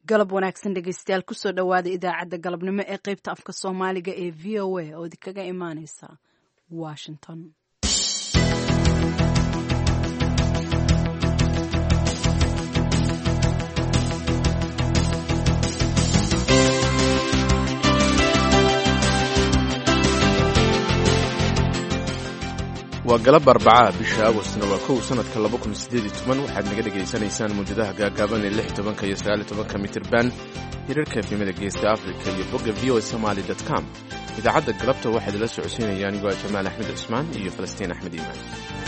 galab wanaagsan dhegaystayaal kusoo dhowaada idaacadda galabnimo ee qaybta afka soomaaliga ee v o a oo idinkaga imaaneysa washington. waa galab Arbacaa bisha Agoostna waa 1 sanadka 2018 waxaad naga dhageysanaysaan muujadaha gaagaaban ee 16 iyo 19 mitir band hirarka efemada geeska Afrika iyo bogga voasomali.com. idaacadda galabta waxaad la socodsiinayaan anigoo Jamaal Axmed Cusmaan iyo Falastiin Axmed Iimaan.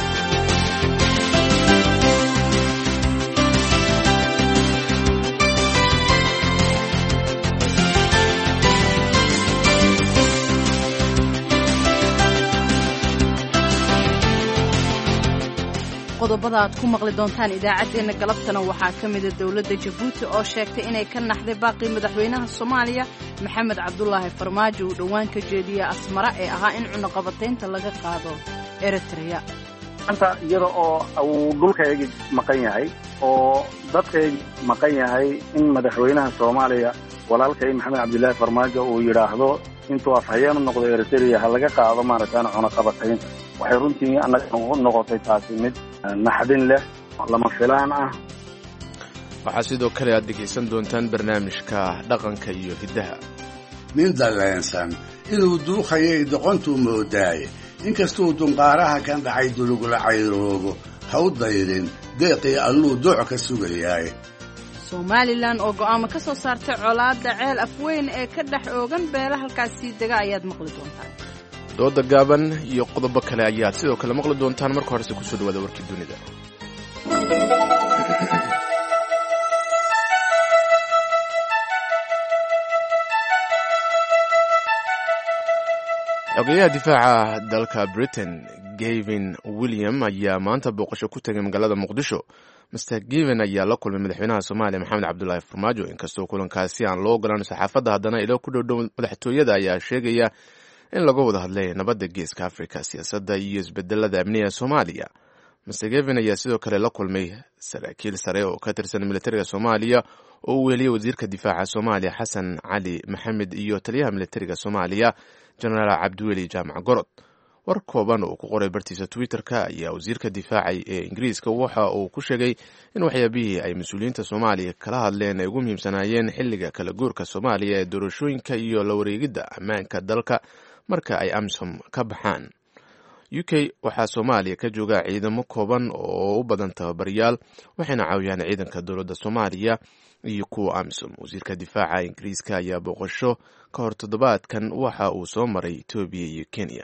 qodobada aad ku maqli doontaan idaacadeena galabtana waxaa ka mid ah dawladda Jabuuti oo sheegtay inay ka naxday baaqii madaxweynaha Soomaaliya Maxamed Cabdullaahi Farmaajo uu dhawaan ka jeediyay Asmara ee ahaa in cunaqabataynta laga qaado Eritrea. anta iyada oo uu dhulkayga maqan yahay oo dadkayga maqan yahay in madaxweynaha Soomaaliya walaalkay Maxamed Cabdullaahi Farmaajo uu yiraahdo intuu afhayeen noqdo Eritrea ha laga qaado maartaan cunaqabataynta waxay runtii anaga noqotay taasi mid naxdin leh lama filaan ah. waxaa sidoo kale aad dhegaysan doontaan barnaamijka dhaqanka iyo hiddaha. nin daleensan inuu duuqayay doqontuu moodaay inkastuu dunqaaraha kan dhacay dulugula cayroobo ha u dayrin deeqii alluu dooc ka sugayaay. Somaliland oo go'aamo ka soo saartay colaadda ceel afweyn ee ka dhex oogan beela halkaasi dega ayaad maqli doontaan. dooda gaaban iyo qodobo kale ayaad sidoo kale maqli doontaan marka horese kusoo dhawaada warkii dunida. xogeyaha difaaca dalka Britain Gavin William ayaa maanta booqasho ku tagay magaalada Muqdisho. Mr. Gavin ayaa la kulmay madaxweynaha Soomaaliya Maxamed Cabdullaahi Farmaajo inkastoo kulankaasi aan loo ogolaan saxaafadda haddana ilo ku dhow madaxtooyada ayaa sheegaya in laga wada hadlay nabadda geeska Afrika, siyaasadda iyo isbedelada amniga ee Soomaaliya. Mr. Gavin ayaa sidoo kale la kulmay saraakiil sare oo ka tirsan militariga Soomaaliya oo uu weliyay wasiirka difaaca Soomaaliya Xasan Cali Maxamed iyo taliyaha militariga Soomaaliya Generaal Cabdiweli Jaamac Gorod. war kooban oo ku qoray bartiisa Twitter-ka ayaa wasiirka difaaca ee Ingiriiska waxa uu ku sheegay in waxyaabihii ay mas'uuliyiinta Soomaaliya kala hadleen ay ugu muhiimsanaayeen xilliga kala guurka Soomaaliya ee doorashooyinka iyo la wareegidda ammaanka dalka marka ay AMISOM ka baxaan. UK waxaa Soomaaliya ka jooga ciidamo kooban oo u badan tababaryaal waxayna caawiyaan ciidanka dowladda Soomaaliya iyo kuwa AMISOM. wasiirka difaaca Ingiriiska ayaa booqasho ka hor toddobaadkan waxa uu soo maray Ethiopia iyo Kenya.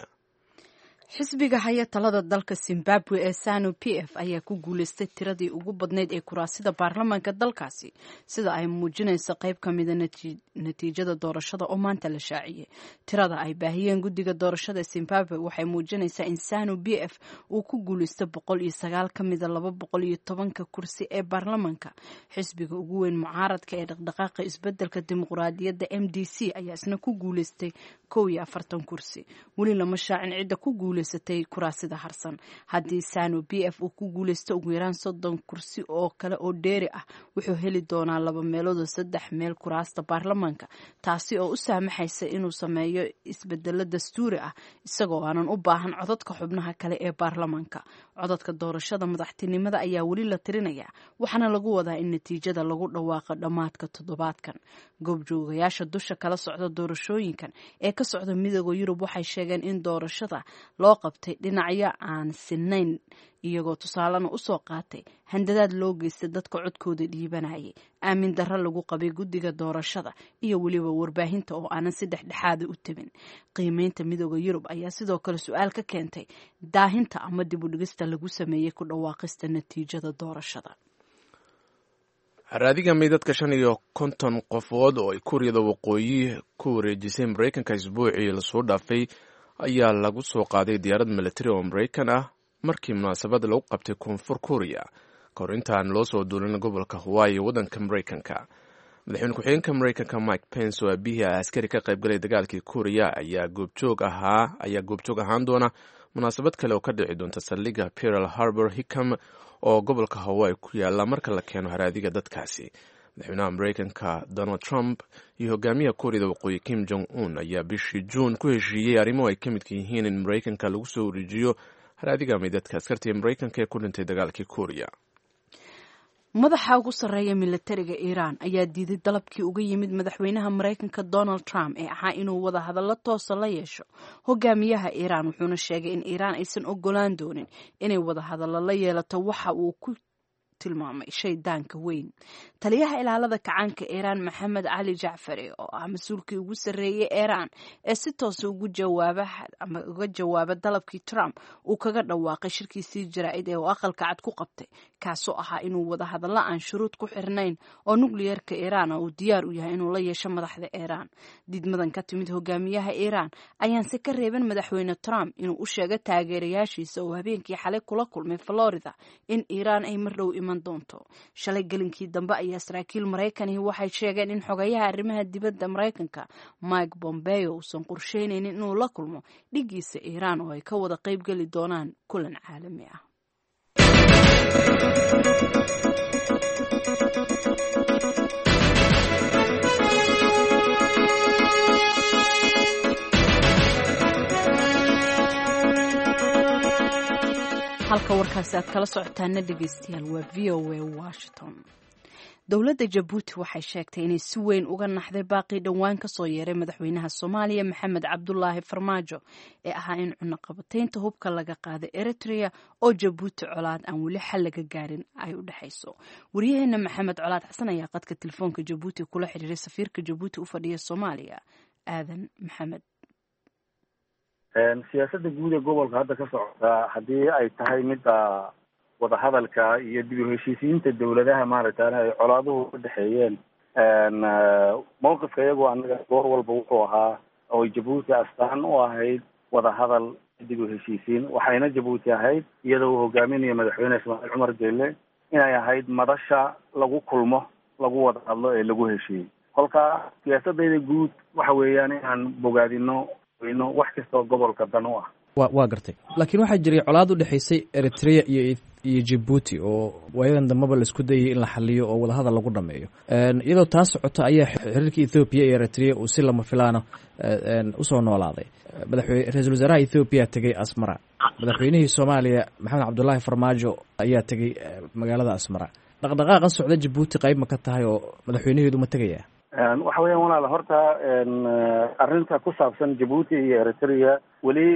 xisbiga haya talada dalka Zimbabwe ee ZANU-PF ayaa ku guuleystay tiradii ugu badnayd ee kuraasida baarlamaanka dalkaasi sida ay muujinayso qayb ka mid ah natiijada doorashada oo maanta la shaaciyay. tirada ay baahiyeen guddiga doorashada Zimbabwe waxay muujinaysaa in ZANU-PF uu ku guuleystay 109 ka mid ah 210 kursi ee baarlamaanka. xisbiga ugu weyn mucaaradka ee dhaqdhaqaaqa isbedelka dimuqraadiyadda MDC ayaa isna ku guuleystay 41 kursi. weli lama shaacin cidda ku guuleysatay kuraasida harsan. haddii ZANU-PF uu ku guuleysto ugu yaraan 30 kursi oo kale oo dheeri ah wuxuu heli doonaa 2/3 meel kuraasta baarlamaanka, taasi oo u saamaxaysa inuu sameeyo isbedelo dastuuri ah isagoo aanan u baahan codadka xubnaha kale ee baarlamaanka. codadka doorashada madaxtinimada ayaa weli la tirinaya waxaana lagu wadaa in natiijada lagu dhawaaqo dhammaadka toddobaadkan. goobjoogayaasha dusha kala socda doorashooyinkan ee ka socda midowga Yurub waxay sheegeen in doorashada loo qabtay dhinacyo aan sinayn iyagoo tusaalena u soo qaatay handadaad loo geystay dadka codkooda dhiibanayay, aamin darro lagu qabay guddiga doorashada iyo weliba warbaahinta oo aanan si dhexdhexaada u tabin. qiimeynta midowga Yurub ayaa sidoo kale su'aal ka keentay daahinta ama dib u dhigista lagu sameeyay ku dhawaaqista natiijada doorashada. raadiga meydadka 50 qofood oo ay Kuuriyada Waqooyi ku wareejisay Mareykanka isbuucii la soo dhaafay ayaa lagu soo qaaday diyaarad militari oo Mareykan ah markii munaasabad lagu qabtay Koonfur Kuuriya kahor intaan loo soo duulin gobolka Hawaii waddanka Mareykanka. madaxweyne ku-xigeenka Mareykanka Mike Pence oo aabihii askari ka qayb galay dagaalkii Kuuriya ayaa goobjoog ahaan doona munaasabad kale oo ka dhici doonta saldhigga Pearl Harbor Hickam oo gobolka Hawaii ku yaala marka la keeno haraadiga dadkaasi. madaxweynaha maraykanka donald trump iyo hogaamiyaha kuuriyada waqooyi kim jong un ayaa bishii juun ku heshiiyey arrimo ay ka midka yihiin in maraykanka lagu soo wareejiyo haraadiga meydadka askartii maraykanka ee ku dhintay dagaalkii kuuriya. madaxa ugu sarreeya militariga iiraan ayaa diiday dalabkii uga yimid madaxweynaha maraykanka donald trump ee ahaa inuu wada hadallo toosa la yeesho hogaamiyaha iiraan, wuxuuna sheegay in iiraan aysan ogolaan doonin inay wada hadallo la yeelato waxa uu ku tilmaamay shaydaanka weyn. taliyaha ilaalada kacaanka iiraan maxamed cali jacfari oo ah mas-uulkii ugu sarreeyay iiraan ee si toosa uga jawaaba dalabkii Trump uu kaga dhawaaqay shirkiisii jaraa'id ee uu aqalka cad ku qabtay, kaasoo ahaa inuu wada hadallo aan shuruud ku xirnayn oo nukliyeerka iiraan uu diyaar u yahay inuu la yeesho madaxda iiraan. diidmadan ka timid hogaamiyaha iiraan ayaan si ka reeban madaxweyne Trump inuu u sheego taageerayaashiisa oo habeenkii xalay kula kulmay Florida in iiraan ay mar dhow iman doonto. shalay gelinkii dambe ayaa saraakiil Maraykanihii waxay sheegeen in xogayaha arrimaha dibadda Maraykanka Mike Pompeo uusan qorsheynaynin inuu la kulmo dhigiisa iiraan oo ay ka wada qayb geli doonaan kulan caalami ah. halka warkaasi aad kala socotaana dhegeystayaal waa VOA Washington. dowladda Jabuuti waxay sheegtay inay si weyn uga naxday baaqii dhowaan ka soo yeeray madaxweynaha Soomaaliya Maxamed Cabdullaahi Farmaajo ee ahaa in cunaqabataynta hubka laga qaaday Eritrea oo Jabuuti colaad aan weli xal laga gaarin ay u dhaxayso. wariyaheena Maxamed Colaad Xasan ayaa qadka telefoonka Jabuuti kula xiriiray safiirka Jabuuti u fadhiya Soomaaliya Aadan Maxamed. siyaasadda guud ee gobolka hadda ka socota haddii ay tahay midda wadahadalka iyo dib u heshiisiinta dawladaha maaragtay ay colaaduhu u dhexeeyeen, mowqifka iyagoo anaga goor walba wuxuu ahaa oo Jabuuti astaan u ahayd wadahadal dib u heshiisiin, waxayna Jabuuti ahayd iyadoo uu hogaaminayo madaxweyne Ismaaciil Cumar Geelle inay ahayd madasha lagu kulmo lagu wada hadlo ee lagu heshiiyey. kolka siyaasadayda guud waxa weeyaan inaan bogaadino wax kasta oo gobolka dan u ah. waa gartay, laakiin waxaa jiray colaad u dhexaysay Eritrea iyo Djibouti oo waayadan dambaba la isku dayay in la xaliyo oo wadahadal lagu dhameeyo. iyadoo taas socota ayaa xiriirka Ethiopia iyo Eritrea uu si lama filaana usoo noolaaday. ra-iisul wasaaraha Ethiopia tegay Asmara, madaxweynihii Soomaaliya Maxamed Cabdullaahi Farmaajo ayaa tegay magaalada Asmara. dhaqdhaqaaqa socda Djibouti qayb ma ka tahay oo madaxweynaheedu ma tegaya? waxa weeyaan walaal, horta arrinta ku saabsan Djibouti iyo Eritrea weli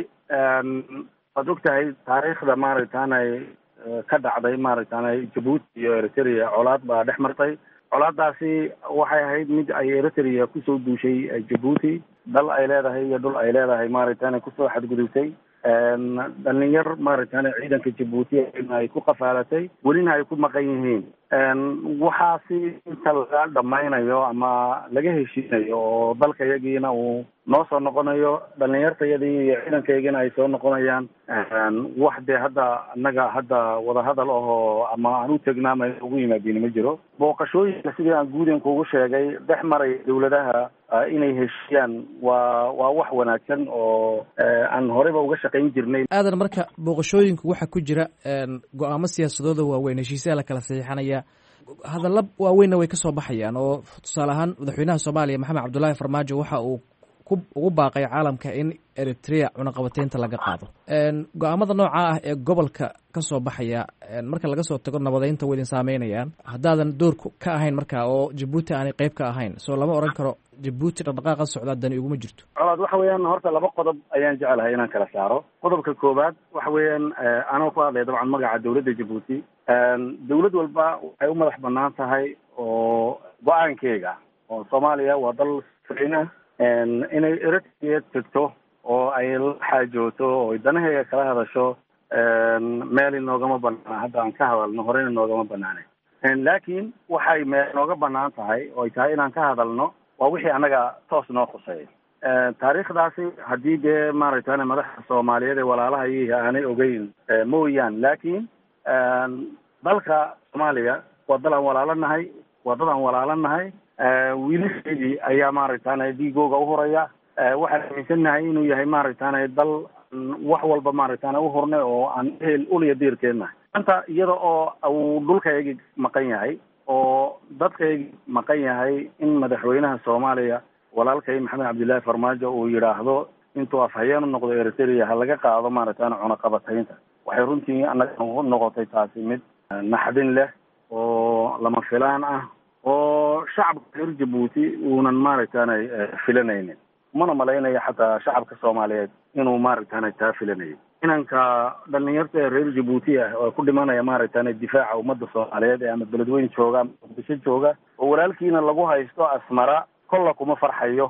waad ogtahay taariikhda maaragtaanay ka dhacday maaragtaanay Djibouti iyo Eritrea colaad baa dhex martay. colaadaasi waxay ahayd mid ay Eritrea kusoo duushay Djibouti, dal ay leedahay iyo dhul ay leedahay maaragtaanay kusoo xadgudubtay. dhalinyar maaragtaanay ciidanka Djibouti ay ku qafaalatay, welina ay ku maqan yihiin. waxaasi inta laga dhamaynayo ama laga heshiinayo oo dalka yagiina uu noo soo noqonayo, dhalinyartayadii iyo ciidankaygina ay soo noqonayaan, wax dee hadda annaga hadda wadahadal ahoo ama aan u tegnaama ugu yimaadin ma jiro. booqashooyinka sidii aan guuden kuugu sheegay dhex maray dawladaha inay heshiiyaan waa wax wanaagsan oo aan horeyba uga shaqayn jirnay. aadan, marka booqashooyinku waxaa ku jira go-aamo siyaasadooda waaweyn, heshiisyaa la kala saxiixanaya, hadalla waaweynna way ka soo baxayaan oo tusaale ahaan madaxweynaha Soomaaliya Maxamed Cabdullaahi Farmaajo waxa uu ugu baaqay caalamka in Eritrea cunaqabataynta laga qaado. go-aamada nooca ah ee gobolka ka soo baxaya marka laga soo tago nabadeynta way idin saameynayaan haddaadan door ka ahayn marka oo Djibouti aanay qayb ka ahayn, soo lama oran karo Djibouti dhaqdhaqaaqa socda dani uguma jirto. colaad waxa weeyaan horta laba qodob ayaan jecelahay inaan kala saaro. qodobka koobaad waxa weeyaan anoo ku hadlaya dabcan magaca dawladda Djibouti. dawlad walba waxay u madax banaan tahay oo go-aankeega oo Soomaaliya waa dal safrina inay Eritrea tagto oo ay la xaajooto oo danaheega kala hadasho, meel inoogama banaana. hadda aan ka hadalno horeyna noogama banaanay, laakiin waxay meel nooga banaan tahay oo ay tahay inaan ka hadalno waa wixii annaga toos noo khuseeya. taariikhdaasi haddii dee maaragtay madaxda Soomaaliyeed ee walaalahayihi aanay ogeyn mooyaan, laakiin dalka Soomaaliya waa dal aan walaalanahay, waa dad aan walaalanahay. wiilasheedii ayaa maaragtaanay dhiigooga u horaya. waxaan aaminsannahay inuu yahay maaragtaanay dal wax walba maaragtaanay u hornay oo aan ehel uliya diirkeennahay. maanta iyada oo uu dhulkayagi maqan yahay oo dadkaygi maqan yahay in madaxweynaha soomaaliya walaalkay maxamed cabdillaahi farmaajo uu yidhaahdo intuu afhayeen u noqdo eritrea ha laga qaado maaragtaan cunaqabataynta waxay runtii annaga noqotay taasi mid naxdin leh oo lama filaan ah oo shacabka reer jabuuti uunan maaragtaanay filanaynin mana malaynayo xataa shacabka soomaaliyeed inuu maaragtaanay taa filanayay inanka dhalinyarta ee reer jabuuti ah oo ku dhimanaya maaragtaanay difaaca ummadda soomaaliyeed ee ama beledweyne jooga ama muqdisho jooga oo walaalkiina lagu haysto asmara kolla kuma farxayo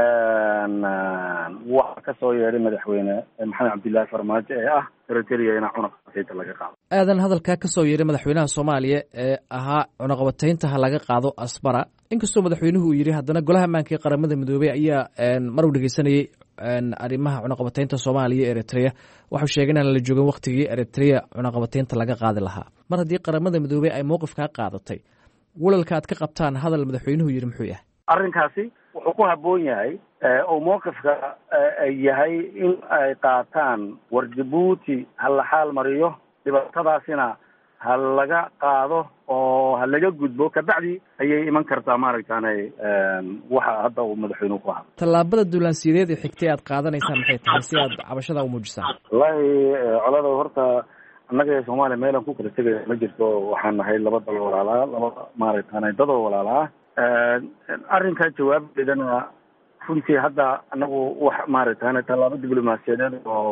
waxa ka soo yeedhay madaxweyne maxamed cabdillaahi farmaajo ee ah eritrea in cunaqabataynta laga qaado. aadan hadalkaa ka soo yeedhay madaxweynaha soomaaliya ee ahaa cunaqabataynta ha laga qaado asmara inkastoo madaxweynuhu uu yidhi haddana golaha ammaanka ee qaramada midoobey ayaa mar uu dhegeysanayay arrimaha cunaqabataynta soomaaliya iyo eritrea waxau sheegay inaan la joogin waktigii eritrea cunaqabataynta laga qaadi lahaa mar haddii qaramada midoobey ay mowqifkaa qaadatay walalka aad ka qabtaan hadal madaxweynuhu yidhi muxuu yahay arrinkaasi wuxuu ku habboon yahay oo mowqifka yahay in ay qaataan war jabuuti ha la xaal mariyo dhibaatadaasina ha laga qaado oo ha laga gudbo kabacdi ayay iman kartaa maaragtaanay waxa hadda uu madaxweynuhu ku hadlay. tallaabada duulaansiyadeed ee xigtay aad qaadanaysaan maxay tahay si aad cabashada u muujisaan? wallaahi colada horta annaga ee soomaaliya meelaan ku kala tegaya ma jirto waxaan nahay laba dal walaalaa laba maaragtaanay dadoo walaalaa arrinkaa jawaabeedana runtii hadda anagu wax maaragtaane tallaabo diblomaasiyadeed oo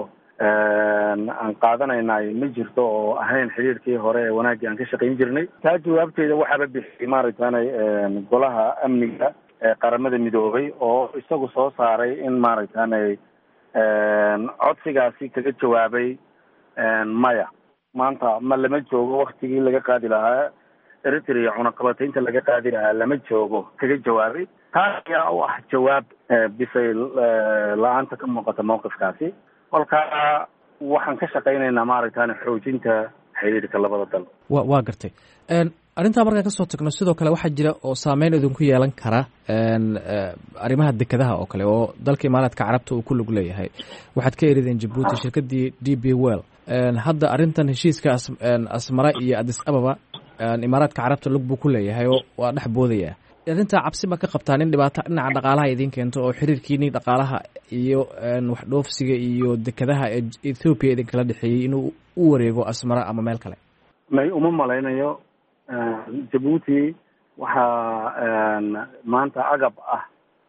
aan qaadanaynaay ma jirto oo ahayn xiriirkii hore ee wanaaggii aan ka shaqayn jirnay taa jawaabteeda waxaaba bixiyay maaragtaane golaha amniga ee qaramada midoobay oo isagu soo saaray in maaragtaane codsigaasi kaga jawaabay maya maanta ma lama joogo waktigii laga qaadi lahaa eritrea cunaqabataynta laga qaadi lahaa lama joogo kaga jawaabay taas ayaa u ah jawaab bisay la-aanta ka muuqata mawqifkaasi kolkaa waxaan ka shaqaynaynaa maaragtaane xoojinta xiriirka labada dal waa gartay arrintaa markaan kasoo tagno sidoo kale waxaa jira oo saameyn idinku yeelan kara arrimaha dekedaha oo kale oo dalka imaaraadka carabta uu ku lug leeyahay waxaad ka erideen jabuuti shirkadii d b well hadda arrintan heshiiska asmara iyo addis ababa imaaraadka carabta lug buu ku leeyahay oo waa dhex boodaya arrintaa cabsi ma ka qabtaan in dhibaato dhinaca dhaqaalaha idiin keento oo xiriirkiini dhaqaalaha iyo wax dhoofsiga iyo dekedaha ee ethoobiya idinkala dhexeeyey inuu u wareego asmara ama meel kale? may uma malaynayo jabuuti waxaa maanta agab ah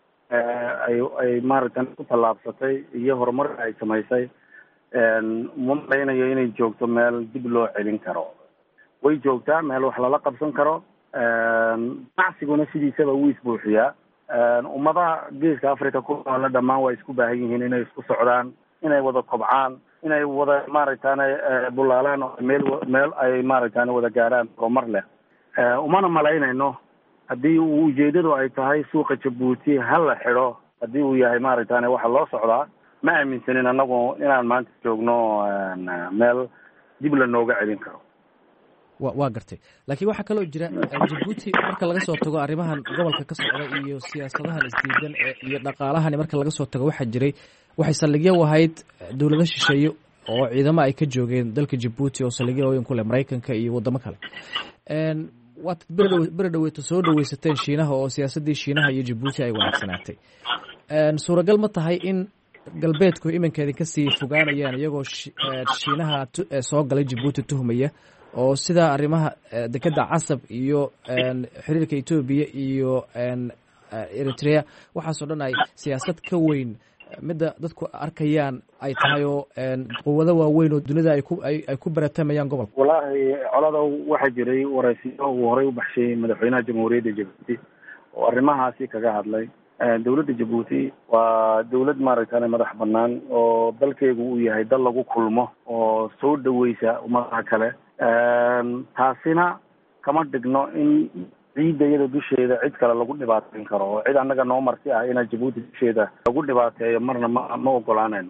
ay maaragtan ku tallaabsatay iyo horumarka ay samaysay uma malaynayo inay joogto meel dib loo celin karo way joogtaa meel wax lala qabsan karo ganacsiguna sidiisaba wuu isbuuxiyaa ummadaha geeska africa ku noole dhammaan waa isku baahan yihiin inay isku socdaan inay wada kobcaan inay wada maaragtaane bulaalaan oo meel ay maaragtaane wada gaarhaan horumar leh umana malaynayno haddii uu ujeedadu ay tahay suuqa jabuuti ha la xidho haddii uu yahay maaragtaane waxa loo socdaa ma aaminsanin annagu inaan maanta joogno meel dib la nooga celin karo. waa gartay laakiin waxaa kaloo jira jabuuti marka laga soo tago arrimahan gobolka ka socda iyo siyaasadahan isdiidan iyo dhaqaalahani marka laga soo tago waxaa jiray waxay saldhigyo u ahayd dowlado shisheeye oo ciidamo ay ka joogeen dalka jabuuti oo saldhigyo hooyin ku leh maraykanka iyo waddamo kale waad beri dhaweeto soo dhaweysateen shiinaha oo siyaasaddii shiinaha iyo jabuuti ay wanaagsanaatay suuragal ma tahay in galbeedku iminkeedin kasii fogaanayaan iyagoo shiinaha soo galay jabuuti tuhmaya oo sida arrimaha dekeda casab iyo xiriirka etoobiya iyo eritrea waxaasoo dhan ay siyaasad ka weyn midda dadku arkayaan ay tahay oo quwado waaweyn oo dunida ay ku baratamayaan gobolka? wallaahi colada waxaa jiray waraysiyo uu horey u baxshay madaxweynaha jamhuuriyadda jabuuti oo arrimahaasi kaga hadlay. dowladda jabuuti waa dowlad maaragtane madax banaan oo dalkeegu uu yahay dal lagu kulmo oo soo dhaweysa ummadaha kale taasina kama dhigno in ciidda iyada dusheeda cid kale lagu dhibaateyn karo oo cid annaga noo marti ah inaa jabuuti dusheeda lagu dhibaateeyo marna ma ogolaanayno.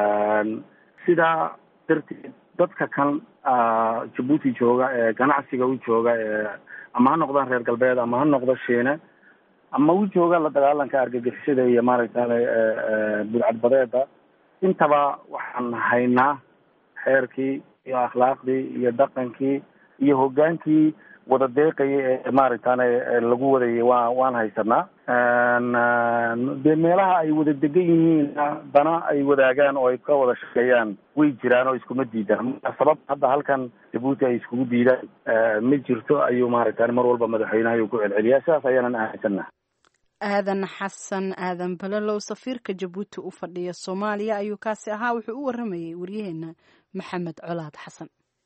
sidaa darteed dadka kan jabuuti jooga ee ganacsiga u jooga ee ama ha noqdaan reer galbeed ama ha noqdo shiine ama u jooga la dagaalanka argagixisada iyo maaragtane budcadbadeeda intaba waxaan haynaa xeerkii iyo akhlaaqdii iyo dhaqankii iyo hoggaankii wada deeqaya ee maaragtane lagu wadayay waan haysanaa. dee meelaha ay wada degan yihiin dana ay wadaagaan oo ay ka wada shaqeeyaan way jiraan oo iskuma diidaan. sabab hadda halkan Jabuuti ay iskugu diidaan ma jirto ayuu maaragtane mar walba madaxweynaha ku celceliyaa. sidaas ayaanan ahaysannaa. aadan xasan aadan balalow safiirka Jabuuti u fadhiya Soomaaliya ayuu kaasi ahaa. wuxuu u waramayay waryaheena maxamed colaad xasan.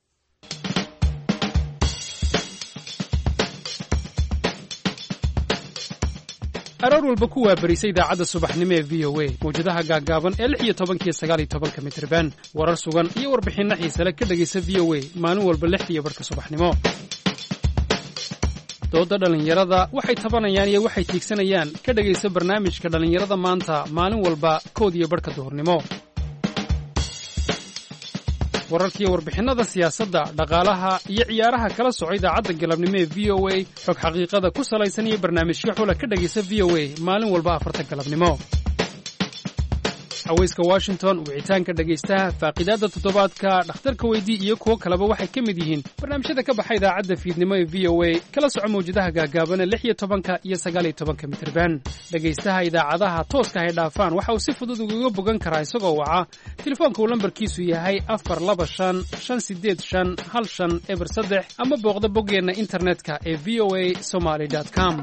aroor walba ku waabarisay idaacadda subaxnimo ee VOA mawjadaha gaaggaaban ee 16 iyo 19 mitirban warar sugan iyo warbixinno xiise leh ka dhegaysa VOA maalin walba 6:00 subaxnimo. dooda dhalinyarada waxay tabanayaan iyo waxay tiigsanayaan ka dhegaysa barnaamijka dhalinyarada maanta maalin walba 1:00 duhurnimo. wararkiiyo warbixinnada siyaasadda dhaqaalaha iyo ciyaaraha kala soco idaacadda galabnimo ee VOA xog xaqiiqada ku salaysan iyo barnaamijyo xula ka dhegaysa VOA maalin walba 4 galabnimo. haweyska Washington wicitaanka dhegaystaha faaqidaada toddobaadka dhakhtarka weydii iyo kuwo kaleba waxay ka mid yihiin barnaamijyada ka baxay idaacadda fiidnimo ee VOA kala soco mawjadaha gaagaaban 16 iyo 19 mitirban. dhegaystaha idaacadaha tooska ay dhaafaan waxa uu si fudud uga bogan karaa isagoo waca telefoonka uu lambarkiisu yahay 425-585-1503 ama booqda boggeena internetka ee voasomali.com.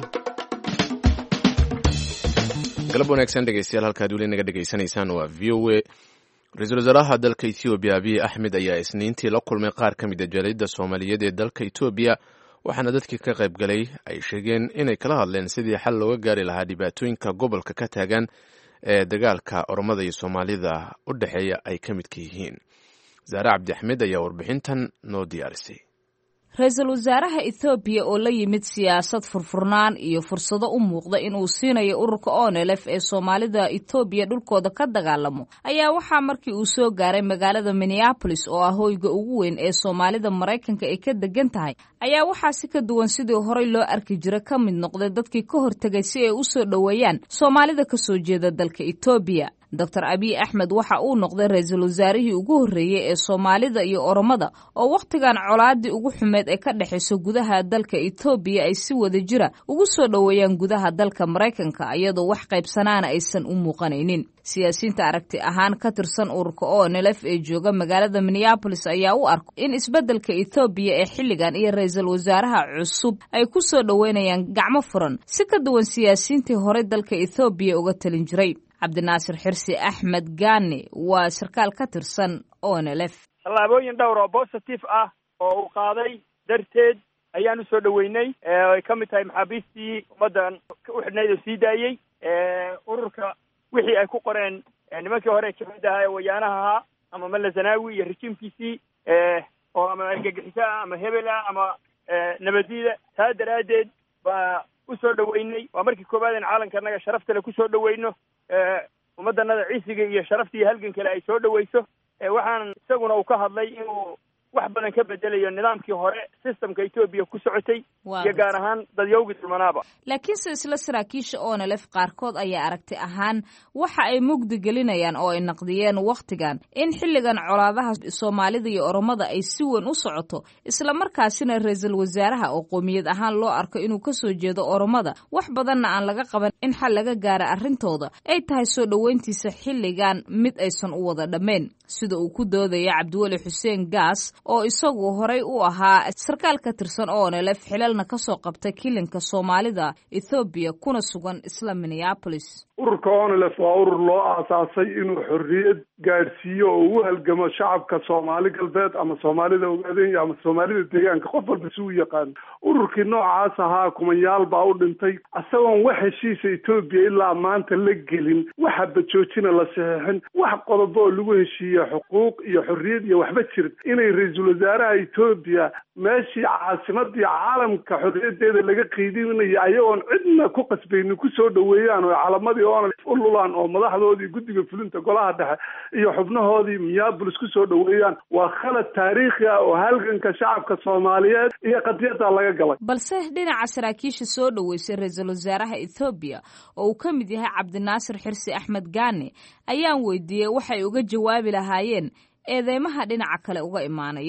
galab wanaagsan dhegeystayaal halkaad weli naga dhegaysanaysaan waa VOA. ra-iisul wasaaraha dalka Ethiopia Abiy Ahmed ayaa isniintii la kulmay qaar ka mid ah jaaliyadda Soomaaliyeed ee dalka Ethiopia waxaana dadkii ka qayb galay ay sheegeen inay kala hadleen sidii xal looga gaari lahaa dhibaatooyinka gobolka ka taagan ee dagaalka Oromada iyo Soomaalida u dhexeeya ay ka midka yihiin. Zaare Cabdi Axmed ayaa warbixintan noo diyaarisay. ra-iisul wasaaraha Ethiopia oo la yimid siyaasad furfurnaan iyo fursado u muuqda inuu siinayo ururka ONLF ee Soomaalida Ethiopia dhulkooda ka dagaalamo ayaa waxaa markii uu soo gaaray magaalada Minneapolis oo ah hoyga ugu weyn ee Soomaalida Mareykanka ay ka degan tahay ayaa waxaa si ka duwan sidii horey loo arki jiray ka mid noqday dadkii ka hortagay si ay u soo dhoweeyaan Soomaalida ka soo jeeda dalka Ethiopia. Dr. Abiy Ahmed waxa uu noqday ra-iisul wasaarihii ugu horreeyay ee Soomaalida iyo Oromada oo waqtigan colaadii ugu xumeed ee ka dhaxayso gudaha dalka Ethiopia ay si wada jira ugu soo dhoweeyaan gudaha dalka Mareykanka iyadoo wax qaybsanaana aysan u muuqanaynin. siyaasiyiinta aragti ahaan ka tirsan ururka ONLF ee jooga magaalada Minneapolis ayaa u arko in isbeddelka Ethiopia ee xilligan iyo ra-iisul wasaaraha cusub ay ku soo dhoweynayaan gacmo furan si ka duwan siyaasiyiintii hore dalka Ethiopia uga talin jiray. Cabdinaasir Xirsi Axmed Gaani waa sarkaal ka tirsan ONLF. tallaabooyin dhowr oo positive ah oo uu qaaday darteed ayaan u soo dhoweynay ay ka mid tahay maxaabiistii ummaddan u xidhnayd oo sii daayey ururka wixii ay ku qoreen nimankii hore kamid ahaa ee wayaanaha ahaa ama Malla Zanaawi iyo rejiimkiisii oo ama argagixiso ah ama hebel ah ama nabadiida. taa daraaddeed baa u soo dhoweynay. waa markii koowaad in caalamkanaga sharafta le ku soo dhoweyno ummaddanada ciisiga iyo sharafta iyo halgan kale ay soo dhoweyso. waxaan isaguna uu ka hadlay inuu wax badan ka bedelayo nidaamkii hore systemka Ethiopia ku socotay iyo gaar ahaan dadyowgii dulmanaaba. laakiinse isla saraakiisha ONLF qaarkood ayaa aragti ahaan waxa ay mugdi gelinayaan oo ay naqdiyeen waqtigan in xilligan colaadaha Soomaalida iyo Oromada ay si weyn u socoto isla markaasina ra-iisul wasaaraha oo qoomiyad ahaan loo arko inuu ka soo jeedo Oromada wax badanna aan laga qaban in xal laga gaaro arrintooda ay tahay soo dhoweyntiisa xilligan mid aysan u wada dhameen sida uu ku doodaya Cabdiweli Xuseen Gaas oo isagu horey u ahaa sarkaal ka tirsan ONLF xilalna ka soo qabtay kilinka Soomaalida Ethiopia kuna sugan isla Minneapolis. ururka ONLF waa urur loo aasaasay inuu xorriyad gaadhsiiyo oo u halgamo shacabka Soomaali galbeed ama Soomaalida ogaadeen ama Soomaalida deegaanka qof walba si uu yaqaan. ururkii noocaas ahaa kumanyaal baa u dhintay asagoon wax heshiisa Ethiopia ilaa maanta la gelin waxa bajoojina la saxeexin wax qodobo oo lagu heshiiyo xuquuq iyo xorriyad iyo waxba jirin inay ra-iisul wasaaraha Ethiopia meeshii caasimadii caalamka xorriyadeeda laga qiidinayo ayagoon cidna ku qasbaynin ku soo dhoweeyaan oo calamadii u lulaan oo madaxdoodii guddiga fulinta golaha dhexe iyo xubnahoodii Minneapolis ku soo dhoweeyaan waa khalad taariikhi ah oo halganka shacabka Soomaaliyeed iyo qadiyada laga galay. balse dhinaca saraakiisha soo dhoweysay ra-iisul wasaaraha Ethiopia oo uu ka mid yahay Cabdinaasir Xirsi Axmed Gaani ayaan weydiiyey waxay uga jawaabi lahaayeen eedeymaha dhinaca kale uga imaanaya.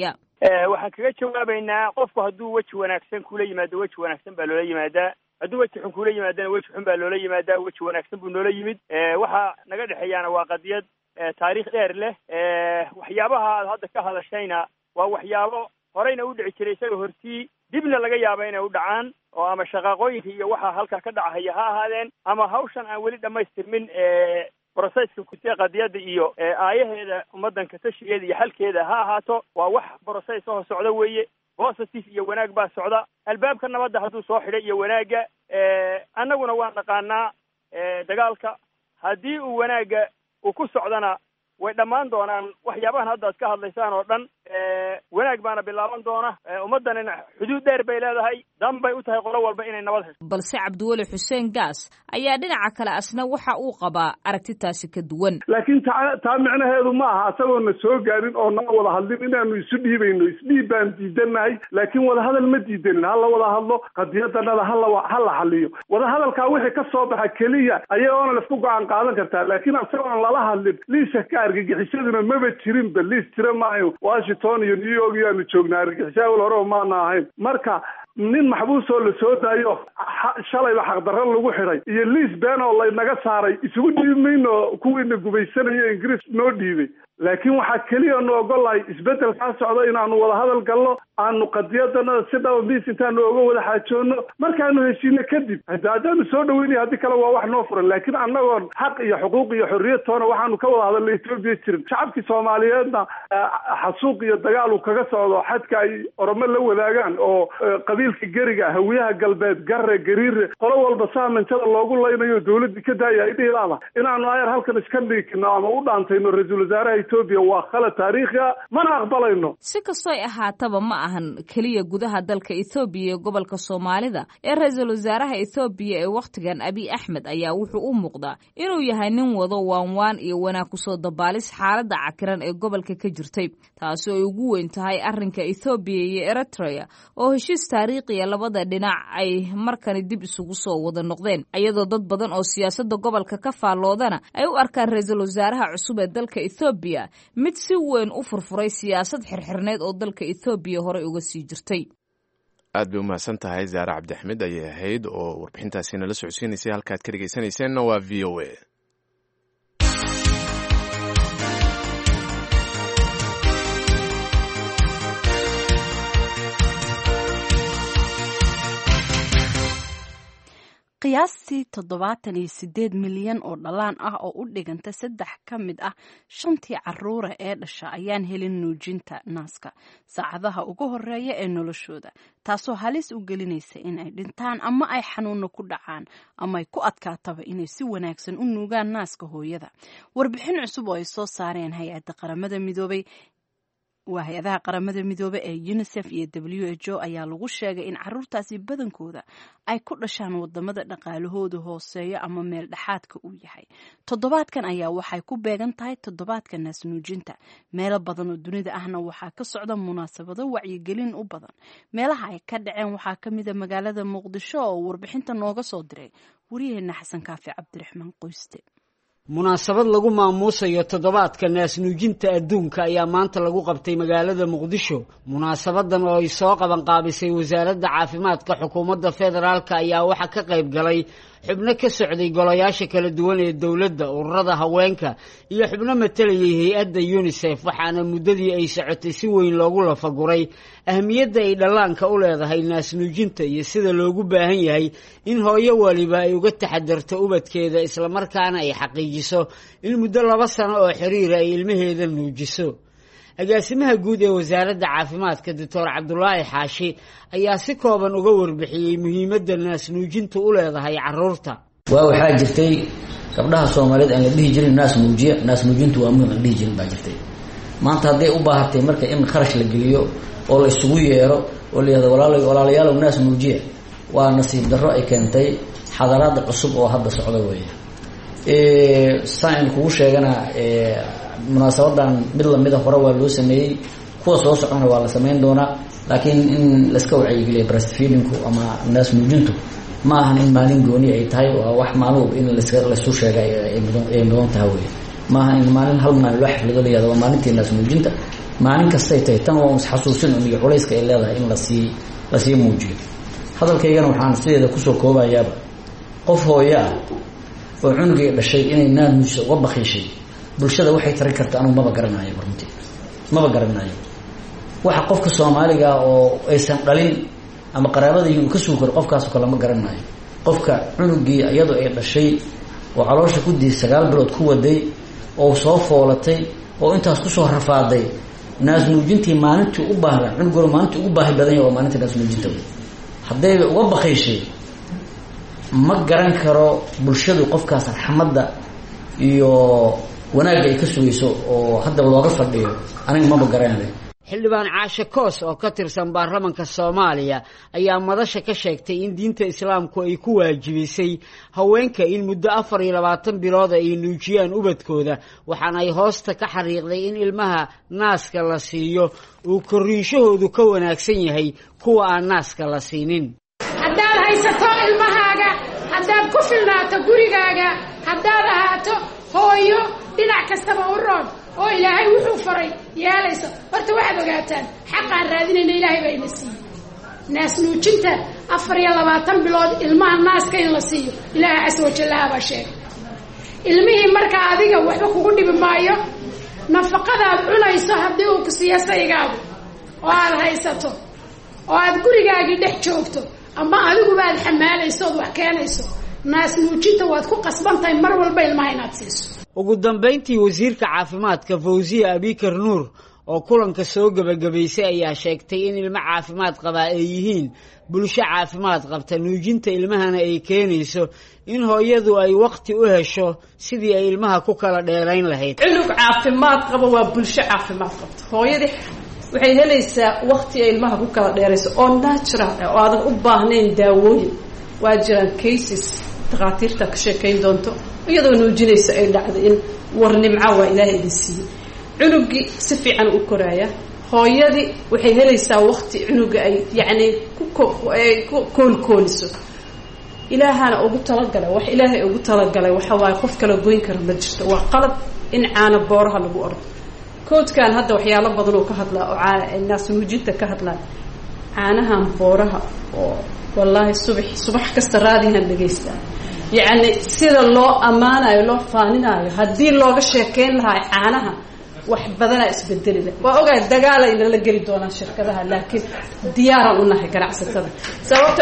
waxaan kaga jawaabaynaa qofku hadduu weji wanaagsan kula yimaado weji wanaagsan baa loola yimaadaa, hadduu weji xun kula yimaadana weji xun baa loola yimaadaa, weji wanaagsan buu noola yimid. waxa naga dhexeeyaana waa qadiyad taariikh dheer leh. waxyaabaha aad hadda ka hadashayna waa waxyaabo horeyna u dhici jiray isaga hortii, dibna laga yaaba inay u dhacaan, oo ama shaqaaqooyinka iyo waxaa halkaa ka dhacahaya ha ahaadeen, ama hawshan aan weli dhamaystirmin brocesska kutee qadiyadda iyo aayaheeda ummaddan katashigeeda iyo xalkeeda ha ahaato. waa wax process oo socda weeye, positive iyo wanaag baa socda. albaabka nabadda hadduu soo xidhay iyo wanaagga, annaguna waan dhaqaanaa dagaalka. haddii uu wanaagga uu ku socdana way dhammaan doonaan waxyaabahan hadda ad ka hadlaysaan oo dhan. wanaag baana bilaaban doona. ummaddanina xuduud dheer bay leedahay, dan bay u tahay qolo walba inay nabad hesho. balse cabdiweli xuseen gaas ayaa dhinaca kale asna waxa uu qabaa aragtitaasi ka duwan. laakiin taa micnaheedu ma aha asagoona soo gaarin oo nala wada hadlin inaanu isu dhiibayno. isdhiib baan diidanahay, laakiin wadahadal ma diidanin. hala wada hadlo, qadiyadanada hala xaliyo. wadahadalkaa wixii ka soo baxa keliya ayagoona laisku go-aan qaadan kartaa, laakiin asagoon lala hadlin liisa ka argagixisaduna maba jirinba. liis jira maayo. washington iyo new york yaanu joognaa, argagixisaawal hore oo maana ahayn. marka nin maxbuusoo la soo daayo shalayba xaqdarro lagu xidhay iyo liis been oo laynaga saaray isugu dhiibi mayno kuwiina gubaysanaya ingiriis noo dhiibay. laakiin waxaa keliya nu ogolahay isbeddelkaa socda inaanu wada hadal galno, aanu qadiyadanada si dhaba miis intaanu oga wada xaajoonno, markaanu heshiino kadib haddaanu soo dhaweynaya haddii kale waa wax noo furan. laakiin annagoon xaq iyo xuquuq iyo xorriyad toona waxaanu ka wada hadalna etoobiya jirin. shacabkii soomaaliyeedna xasuuq iyo dagaal uu kaga socdo xadka ay oromo la wadaagaan oo qabiilka geriga, hawiyaha galbeed, garre, gariire, qolo walba saamintada loogu laynayo dawladdii ka daaya ay dhihilaada inaanu ayar halkan iska dhigino ama u dhaantayno ra-iisul wasaaraha Ethiopia waa khalad taariikhi ah, mana aqbalayno. si kastoo ahaataba ma ahan kaliya gudaha dalka Ethiopia ee gobolka Soomaalida ee ra'iisul wasaaraha Ethiopia ee waqtigan Abiy Ahmed ayaa wuxuu u muuqdaa inuu yahay nin wado waanwaan iyo wanaag ku soo dabaalis xaaladda cakiran ee gobolka ka jirtay, taasi oo ugu weyn tahay arrinka Ethiopia iyo Eritrea oo heshiis taariikhi ah labada dhinac ay markani dib isugu soo wada noqdeen, iyadoo dad badan oo siyaasadda gobolka ka faalloodana ay u arkaan ra'iisul wasaaraha cusub ee dalka Ethiopia mid si weyn u furfuray siyaasad xirxirneed oo dalka Ethiopia hore uga sii jirtay. aad bay u mahadsan tahay Zaara Cabdi Axmed ayay ahayd oo warbixintaasi nala socodsiinaysay. halkaad ka dhegeysanayseena waa VOA. qiyaastii 78 milyan oo dhalaan ah oo u dhiganta 3 ka mid ah 5 caruura ee dhasha ayaan helin nuujinta naaska saacadaha ugu horeeya ee noloshooda, taasoo halis u gelinaysa in ay dhintaan ama ay xanuuno ku dhacaan ama ay ku adkaataba inay si wanaagsan u nuugaan naaska hooyada. warbixin cusub oo ay soo saareen hay-adaha qaramada midoobay ee UNICEF iyo WHO ayaa lagu sheegay in caruurtaasi badankooda ay ku dhashaan wadamada dhaqaalahooda hooseeyo ama meel dhexaadka uu yahay. toddobaadkan ayaa waxay ku beegan tahay toddobaadka naas nuujinta. meelo badan oo dunida ahna waxaa ka socda munaasabado wacyigelin u badan. meelaha ay ka dhaceen waxaa ka mid a magaalada Muqdisho oo warbixinta nooga soo diray wariyaheena Xasan Kaafi Cabdiraxmaan Qoyste. munaasabad lagu maamuusayo toddobaadka naas nuujinta adduunka ayaa maanta lagu qabtay magaalada Muqdisho. munaasabadan oo ay soo qaban qaabisay wasaaradda caafimaadka xukuumadda federaalka ayaa waxa ka qayb galay xubno ka socday golayaasha kala duwan ee dawladda, ururada haweenka iyo xubno matalayay hay-adda UNICEF, waxaana muddadii ay socotay si weyn loogu lafaguray ahmiyadda ay dhallaanka u leedahay naas nuujinta iyo sida loogu baahan yahay in hooyo waliba ay uga taxadarto ubadkeeda islamarkaana ay xaqiijiso in muddo 2 sano oo xiriira ay ilmaheeda nuujiso. agaasimaha guud ee wasaaradda caafimaadka Dr. Cabdullaahi Xaashi ayaa si kooban uga warbixiyay muhiimadda naas nuujintu u leedahay caruurta. waxaa jirtay gabdhaha Soomaaliyeed aan la dhihi jirin naas nuujintu waa muhiim aan dhihi jirin baa jirtay. maanta hadday u baahatay marka in kharash la geliyo oo la isugu yeero oo la yiraahdo walaalayaal naas nuujiya, waa nasiib darro ay keentay xadaraad cusub oo hadda socda weeye. saan kugu sheegana munaasabadan mid la mid ah hore waa loo sameeyay, kuwa soo socona waa la sameyn doonaa, laakiin in la iska wacyigeliyo breastfeedingku ama naas nuujintu ma ahan in maalin gooni ay tahay, waa wax maalmo in la isu sheegay ay mudan tahay weeye. ma ahan in maalin hal maalin loo xaflado la yiraahdo waa maalintii naas nuujinta, maalin kastay tahay tan waa isxasuusin iyo culayska ay leedahay in lasii muujiyo hadalkaygana waxaan sideeda kusoo koobayaaba qof hooyo ah oo cunugay dhashay inay naadnuusa uga bakiishay bulshada waxay tari karta anuu maba garanayo runtii maba garanayo waxa qofka Soomaaliga oo aysan dhalin ama qaraabadii uu ka soo kor qofkaas kale ma garanayo qofka cunugii iyadoo ay dhashay oo caloosha ku diis 9 bilood ku waday oo soo foolatay oo intaas ku soo rafaaday naas nuujintii maalintii u baahan cunuguna maalintii ugu baahi badan yahay oo maalintii naas nuujinta hadday uga bakiishay ma garan karo bulshadu qofkaas raxmadda iyo wanaagga ay ka sugayso oo hadda looga fadhiyo aniga ma garanayo xildhibaan Caashe Koos oo ka tirsan baarlamaanka Soomaaliya ayaa madasha ka sheegtay in diinta Islaamku ay ku waajibisay haweenka in muddo 24 bilood ay nuujiyaan ubadkooda waxaana ay hoosta ka xariiqday in ilmaha naaska la siiyo uu koriinshahoodu ka wanaagsan yahay kuwa aan naaska la siinin haddaad haysato ilmahaaga haddaad ku filnaato gurigaaga haddaad ahaato hooyo dhinac kastaba u roon oo ilaahay wuxuu faray yeelayso horta waxaad ogaataan xaqaan raadinayna ilaahay baa ina siiyey naas nuujinta 24 bilood ilmaha naaska in la siiyo ilaahay casa wajalla baa sheegay ilmihii marka adiga waxba kugu dhibi maayo nafaqadaad cunayso haddii uu ku siiyo saygaagu oo aad haysato oo aad gurigaagii dhex joogto ama adiguba aad xamaalayso oo wax keenayso naas nuujinta waad ku qasbantahay mar walba ilmaha inaad siiso ugu dambeyntii wasiirka caafimaadka Fawziya Abikar Nuur oo kulanka soo gabagabaysay ayaa sheegtay in ilmo caafimaad qaba ay yihiin bulsho caafimaad qabta nuujinta ilmahana ay keenayso in hooyadu ay waqti u hesho sidii ay ilmaha ku kala dheerayn lahayd cunug caafimaad qaba waa bulsho caafimaad qabta hooyadii waxay helaysaa waqti ay ilmaha ku kala dheerayso oo natural oo aadan u baahnayn daawooyin waa jiraan cases dhaqaatiirta ka sheekayn doonto iyadoo nuujinaysa ay dhacdo in warnimca waa ilaahay idin siiyey cunugii si fiican u koraaya hooyadii waxay helaysaa waqti cunuga ay yacni ku koolkooliso ilaahana ugu talagalay wax ilaahay ugu talagalay waxa waaye qof kala goyn kara ma jirto waa qalad in caana booraha lagu ordo koodkan hadda waxyaalo badan oo ka hadlaa oo naas nuujinta ka hadlaa caanahan booraha oo wallahi subax kasta raadihan dhageystaa يعني sida loo amaanayo loo faaninayo hadii looga sheekeyn lahaa caanaha wax badana isbedelida waa ogaay dagaal ay la geli doonaan shirkadaha laakiin diyaar u nahay ganacsatada sababta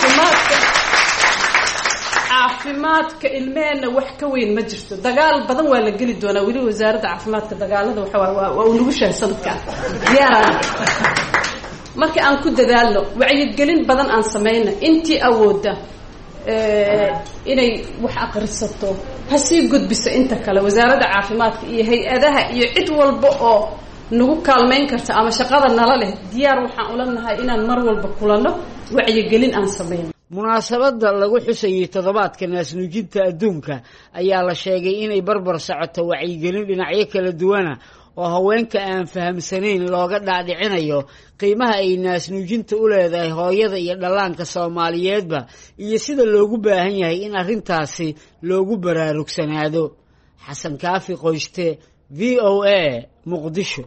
caafimaadka ilmeena wax ka weyn ma jirto dagaal badan waa la geli doonaa wali wasaaradda caafimaadka dagaalada waxa waa ugu shaqsanka diyaar marka aan ku dadaalno wacyigelin badan aan sameeyna intii awooda inay wax aqrisato hasii gudbiso inta kale wasaaradda caafimaadka iyo hay'adaha iyo cid walba oo nagu kaalmeyn karta ama shaqada nala leh diyaar waxaan u leenahay inaan mar walba kulano wacyigelin aan sameeyno munaasabada lagu xusayay toddobaadka naas nuujinta adduunka ayaa la sheegay inay barbar socoto wacyigelin dhinacyo kala duwan oo haweenka aan fahamsanayn looga dhaadhicinayo qiimaha ay naas nuujinta u leedahay hooyada iyo dhallaanka Soomaaliyeedba iyo sida loogu baahan yahay in arrintaasi loogu baraarugsanaado xasan kaafi qoyste VOA Muqdisho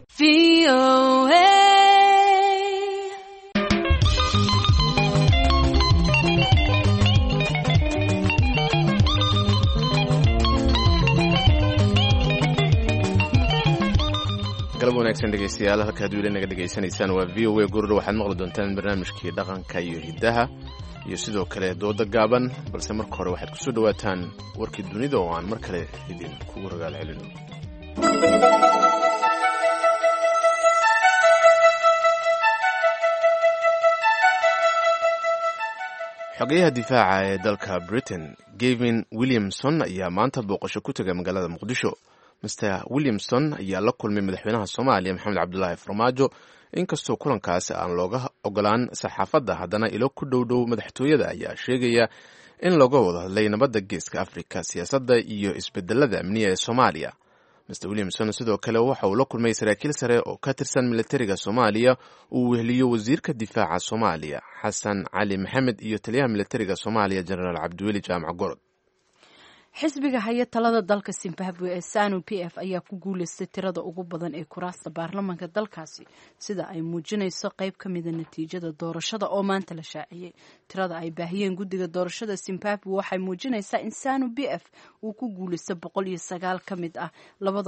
galab wanaagsan dhegeystayaal halka aad weli naga dhegeysanaysaan waa VOA gurdo waxaad maqli doontaan barnaamijkii dhaqanka iyo hidaha iyo sidoo kale dooda gaaban balse marka hore waxaad kusoo dhawaataan warkii dunida oo aan mar kale idin kugu ragaal celino xogayaha difaaca ee dalka Britain Gavin Williamson ayaa maanta booqasho ku tagay magaalada Muqdisho Mr. Williamson ayaa la kulmay madaxweynaha Soomaaliya Maxamed Cabdullaahi Farmaajo inkastoo kulankaasi aan looga ogolaan saxaafadda haddana ilo ku dhow madaxtooyada ayaa sheegaya in looga wada hadlay nabadda geeska Afrika siyaasadda iyo isbedelada amniga ee Soomaaliya Mr. Williamson sidoo kale waxa uu la kulmay saraakiil sare oo ka tirsan militariga Soomaaliya uu weheliyo wasiirka difaaca Soomaaliya Xasan Cali Maxamed iyo taliyaha militariga Soomaaliya General Cabdiweli Jaamac Gorod xisbiga haya talada dalka Zimbabwe ee SANU PF ayaa ku guuleystay tirada ugu badan ee kuraasta baarlamaanka dalkaasi sida ay muujinayso qayb ka mid ah natiijada doorashada oo maanta la shaaciyay. Tirada ay baahiyeen guddiga doorashada Zimbabwe waxay muujinaysaa in SANU PF uu ku guuleystay 109 ka mid ah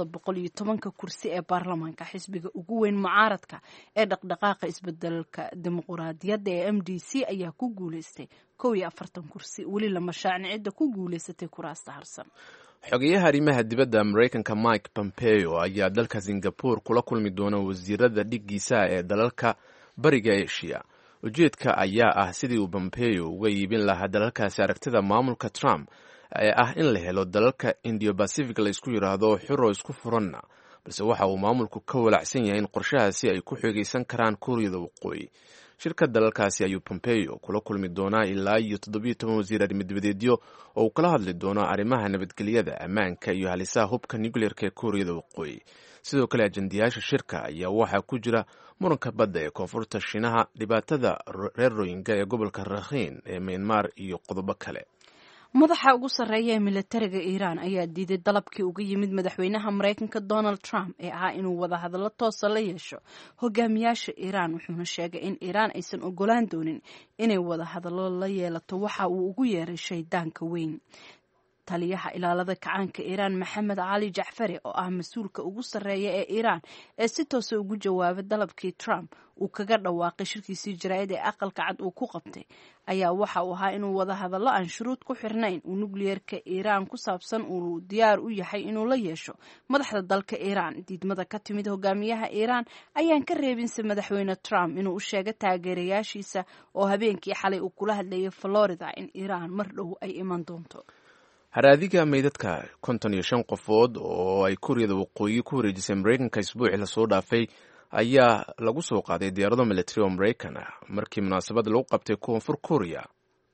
210 kursi ee baarlamaanka. Xisbiga ugu weyn mucaaradka ee dhaqdhaqaaqa isbedelka dimuqraadiyadda ee MDC ayaa ku guuleystay 41 kursi. weli lama shaacin cidda ku guuleysatay kuraasta harsan. xogeyaha arrimaha dibadda Mareykanka Mike Pompeo ayaa dalka Singapore kula kulmi doona wasiirada dhigiisa ee dalalka bariga Asia. ujeedka ayaa ah sidii uu Pompeo uga iibin lahaa dalalkaasi aragtida maamulka Trump ee ah in la helo dalalka Indo-Pacific la isku yiraahdo xiro isku furanna, balse waxa uu maamulku ka walacsan yahay in qorshahaasi ay ku xigeysan karaan Kuuriyada Waqooyi. shirka dalalkaasi ayuu Pompeo kula kulmi doonaa ilaa iyo 17 wasiir arrimadeedyo oo uu kala hadli doono arrimaha nabadgelyada, ammaanka iyo halisaha hubka nuclearka ee Kuuriyada Waqooyi. sidoo kale ajandayaasha shirka ayaa waxaa ku jira muranka badda ee koonfurta Shiinaha, dhibaatada reer Rohingya ee gobolka Rakhine ee Myanmar iyo qodobo kale. madaxa ugu sarreeya ee militariga Iiraan ayaa diiday dalabkii uga yimid madaxweynaha Mareykanka Donald Trump ee ahaa inuu wada hadallo toosa la yeesho hogaamiyaasha Iiraan, wuxuuna sheegay in Iiraan aysan ogolaan doonin inay wada hadallo la yeelato waxa uu ugu yeeray shaydaanka weyn. taliyaha ilaalada kacaanka Iiraan Maxamed Cali Jacfari oo ah mas-uulka ugu sarreeya ee Iiraan ee si toos ah ugu jawaabay dalabkii Trump uu kaga dhawaaqay shirkiisii jaraa'id ee aqalka cad uu ku qabtay ayaa waxa uu ahaa inuu wada hadallo aan shuruud ku xirnayn uu nuclearka Iiraan ku saabsan uu diyaar u yahay inuu la yeesho madaxda dalka Iiraan. diidmada ka timid hogaamiyaha Iiraan ayaan ka reebinsa madaxweyne Trump inuu u sheegay taageerayaashiisa oo habeenkii xalay uu kula hadlayay Florida in Iiraan mar dhow ay iman doonto. haraadiga meydadka 55 qofood oo ay Kuuriyada Waqooyi ku wareejisay Mareykanka isbuucii la soo dhaafay ayaa lagu soo qaaday diyaarado military oo Mareykan ah markii munaasabad lagu qabtay koonfur Kuuriya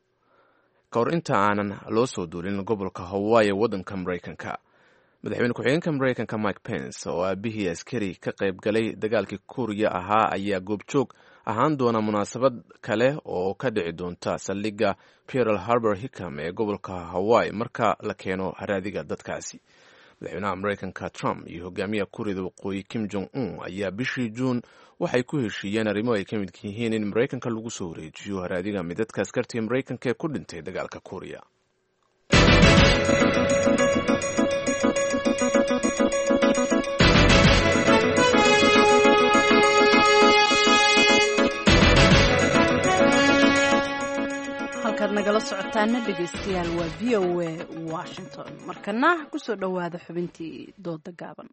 ka hor inta aanan loo soo duulin gobolka Hawaii ee waddanka Mareykanka. madaxweyne ku-xigeenka Mareykanka Mike Pence oo aabihii askari ka qayb galay dagaalkii Kuuriya ahaa ayaa goobjoog ahaan doona munaasabad kale oo ka dhici doonta saldhigga Pearl Harbor Hickam ee gobolka Hawaii marka la keeno haraadiga dadkaasi. madaxweynaha Mareykanka Trump iyo hogaamiyaha Kuuriyada Waqooyi Kim Jong-un ayaa bishii Juun waxay ku heshiiyeen arrimo ay ka mid yihiin in Mareykanka lagu soo wareejiyo haraadiga midadka askartii Mareykanka ee ku dhintay dagaalka Kuuriya. halkaad nagala socotaana dhegaystayaal waa VOA Washington. markana kusoo dhowaada xubintii dooda gaaban.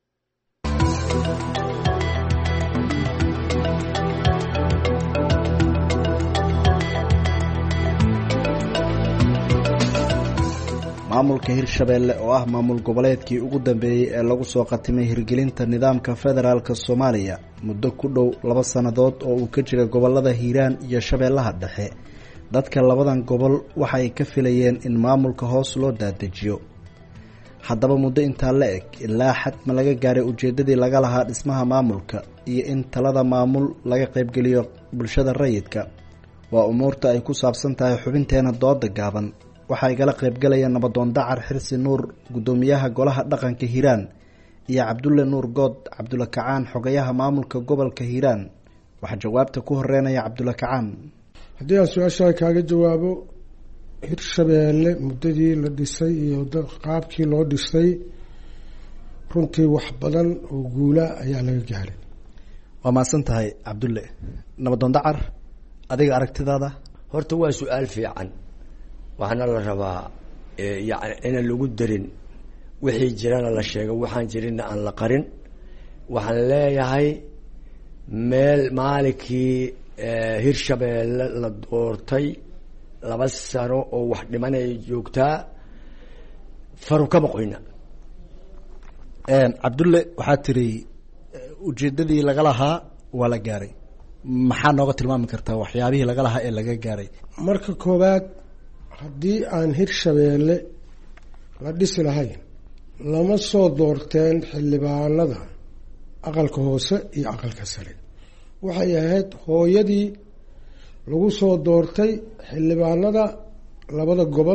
maamulka Hirshabeelle oo ah maamul goboleedkii ugu dambeeyay ee lagu soo qatimay hirgelinta nidaamka federaalka Soomaaliya muddo ku dhow 2 sanadood oo uu ka jira gobolada Hiiraan iyo Shabeellaha Dhexe. dadka labadan gobol waxay ka filayeen in maamulka hoos loo daadejiyo. haddaba muddo intaa la eg ilaa xad ma laga gaaray ujeedadii laga lahaa dhismaha maamulka iyo in talada maamul laga qaybgeliyo bulshada rayidka. waa umuurta ay ku saabsan tahay xubinteena dooda gaaban. waxaa igala qaybgalaya nabadoon Dacar Xirsi Nuur, gudoomiyaha golaha dhaqanka Hiiraan, iyo Cabdulle Nuur Good Cabdulle Kacaan, xogayaha maamulka gobolka Hiiraan. waxaa jawaabta ku horeynaya Cabdulle Kacaan. haddii aan su-aashaa kaaga jawaabo, Hirshabeelle muddadii la dhisay iyo qaabkii loo dhisay runtii wax badan oo guula ayaa laga gaaray. waa mahadsan tahay Cabdulle. nabadoon Dacar, adiga aragtidaada? horta waa su-aal fiican, waxaana la rabaa yani inaan lagu darin wixii jirana la sheego, waxaan jirinna aan la qarin. waxaan leeyahay meel maalinkii Hirshabeelle la doortay 2 sano oo wax dhimanay joogtaa faru kama qoyna. Cabdulle, waxaa tiri ujeedadii laga lahaa waa la gaaray. maxaa nooga tilmaami kartaa waxyaabihii laga lahaa ee laga gaaray? marka koowaad, haddii aan Hirshabeelle la dhisi lahayn lama soo doorteen xildhibaanada aqalka hoose iyo aqalka sare. waxay ahayd hooyadii lagu soo doortay xildhibaanada 2 gobol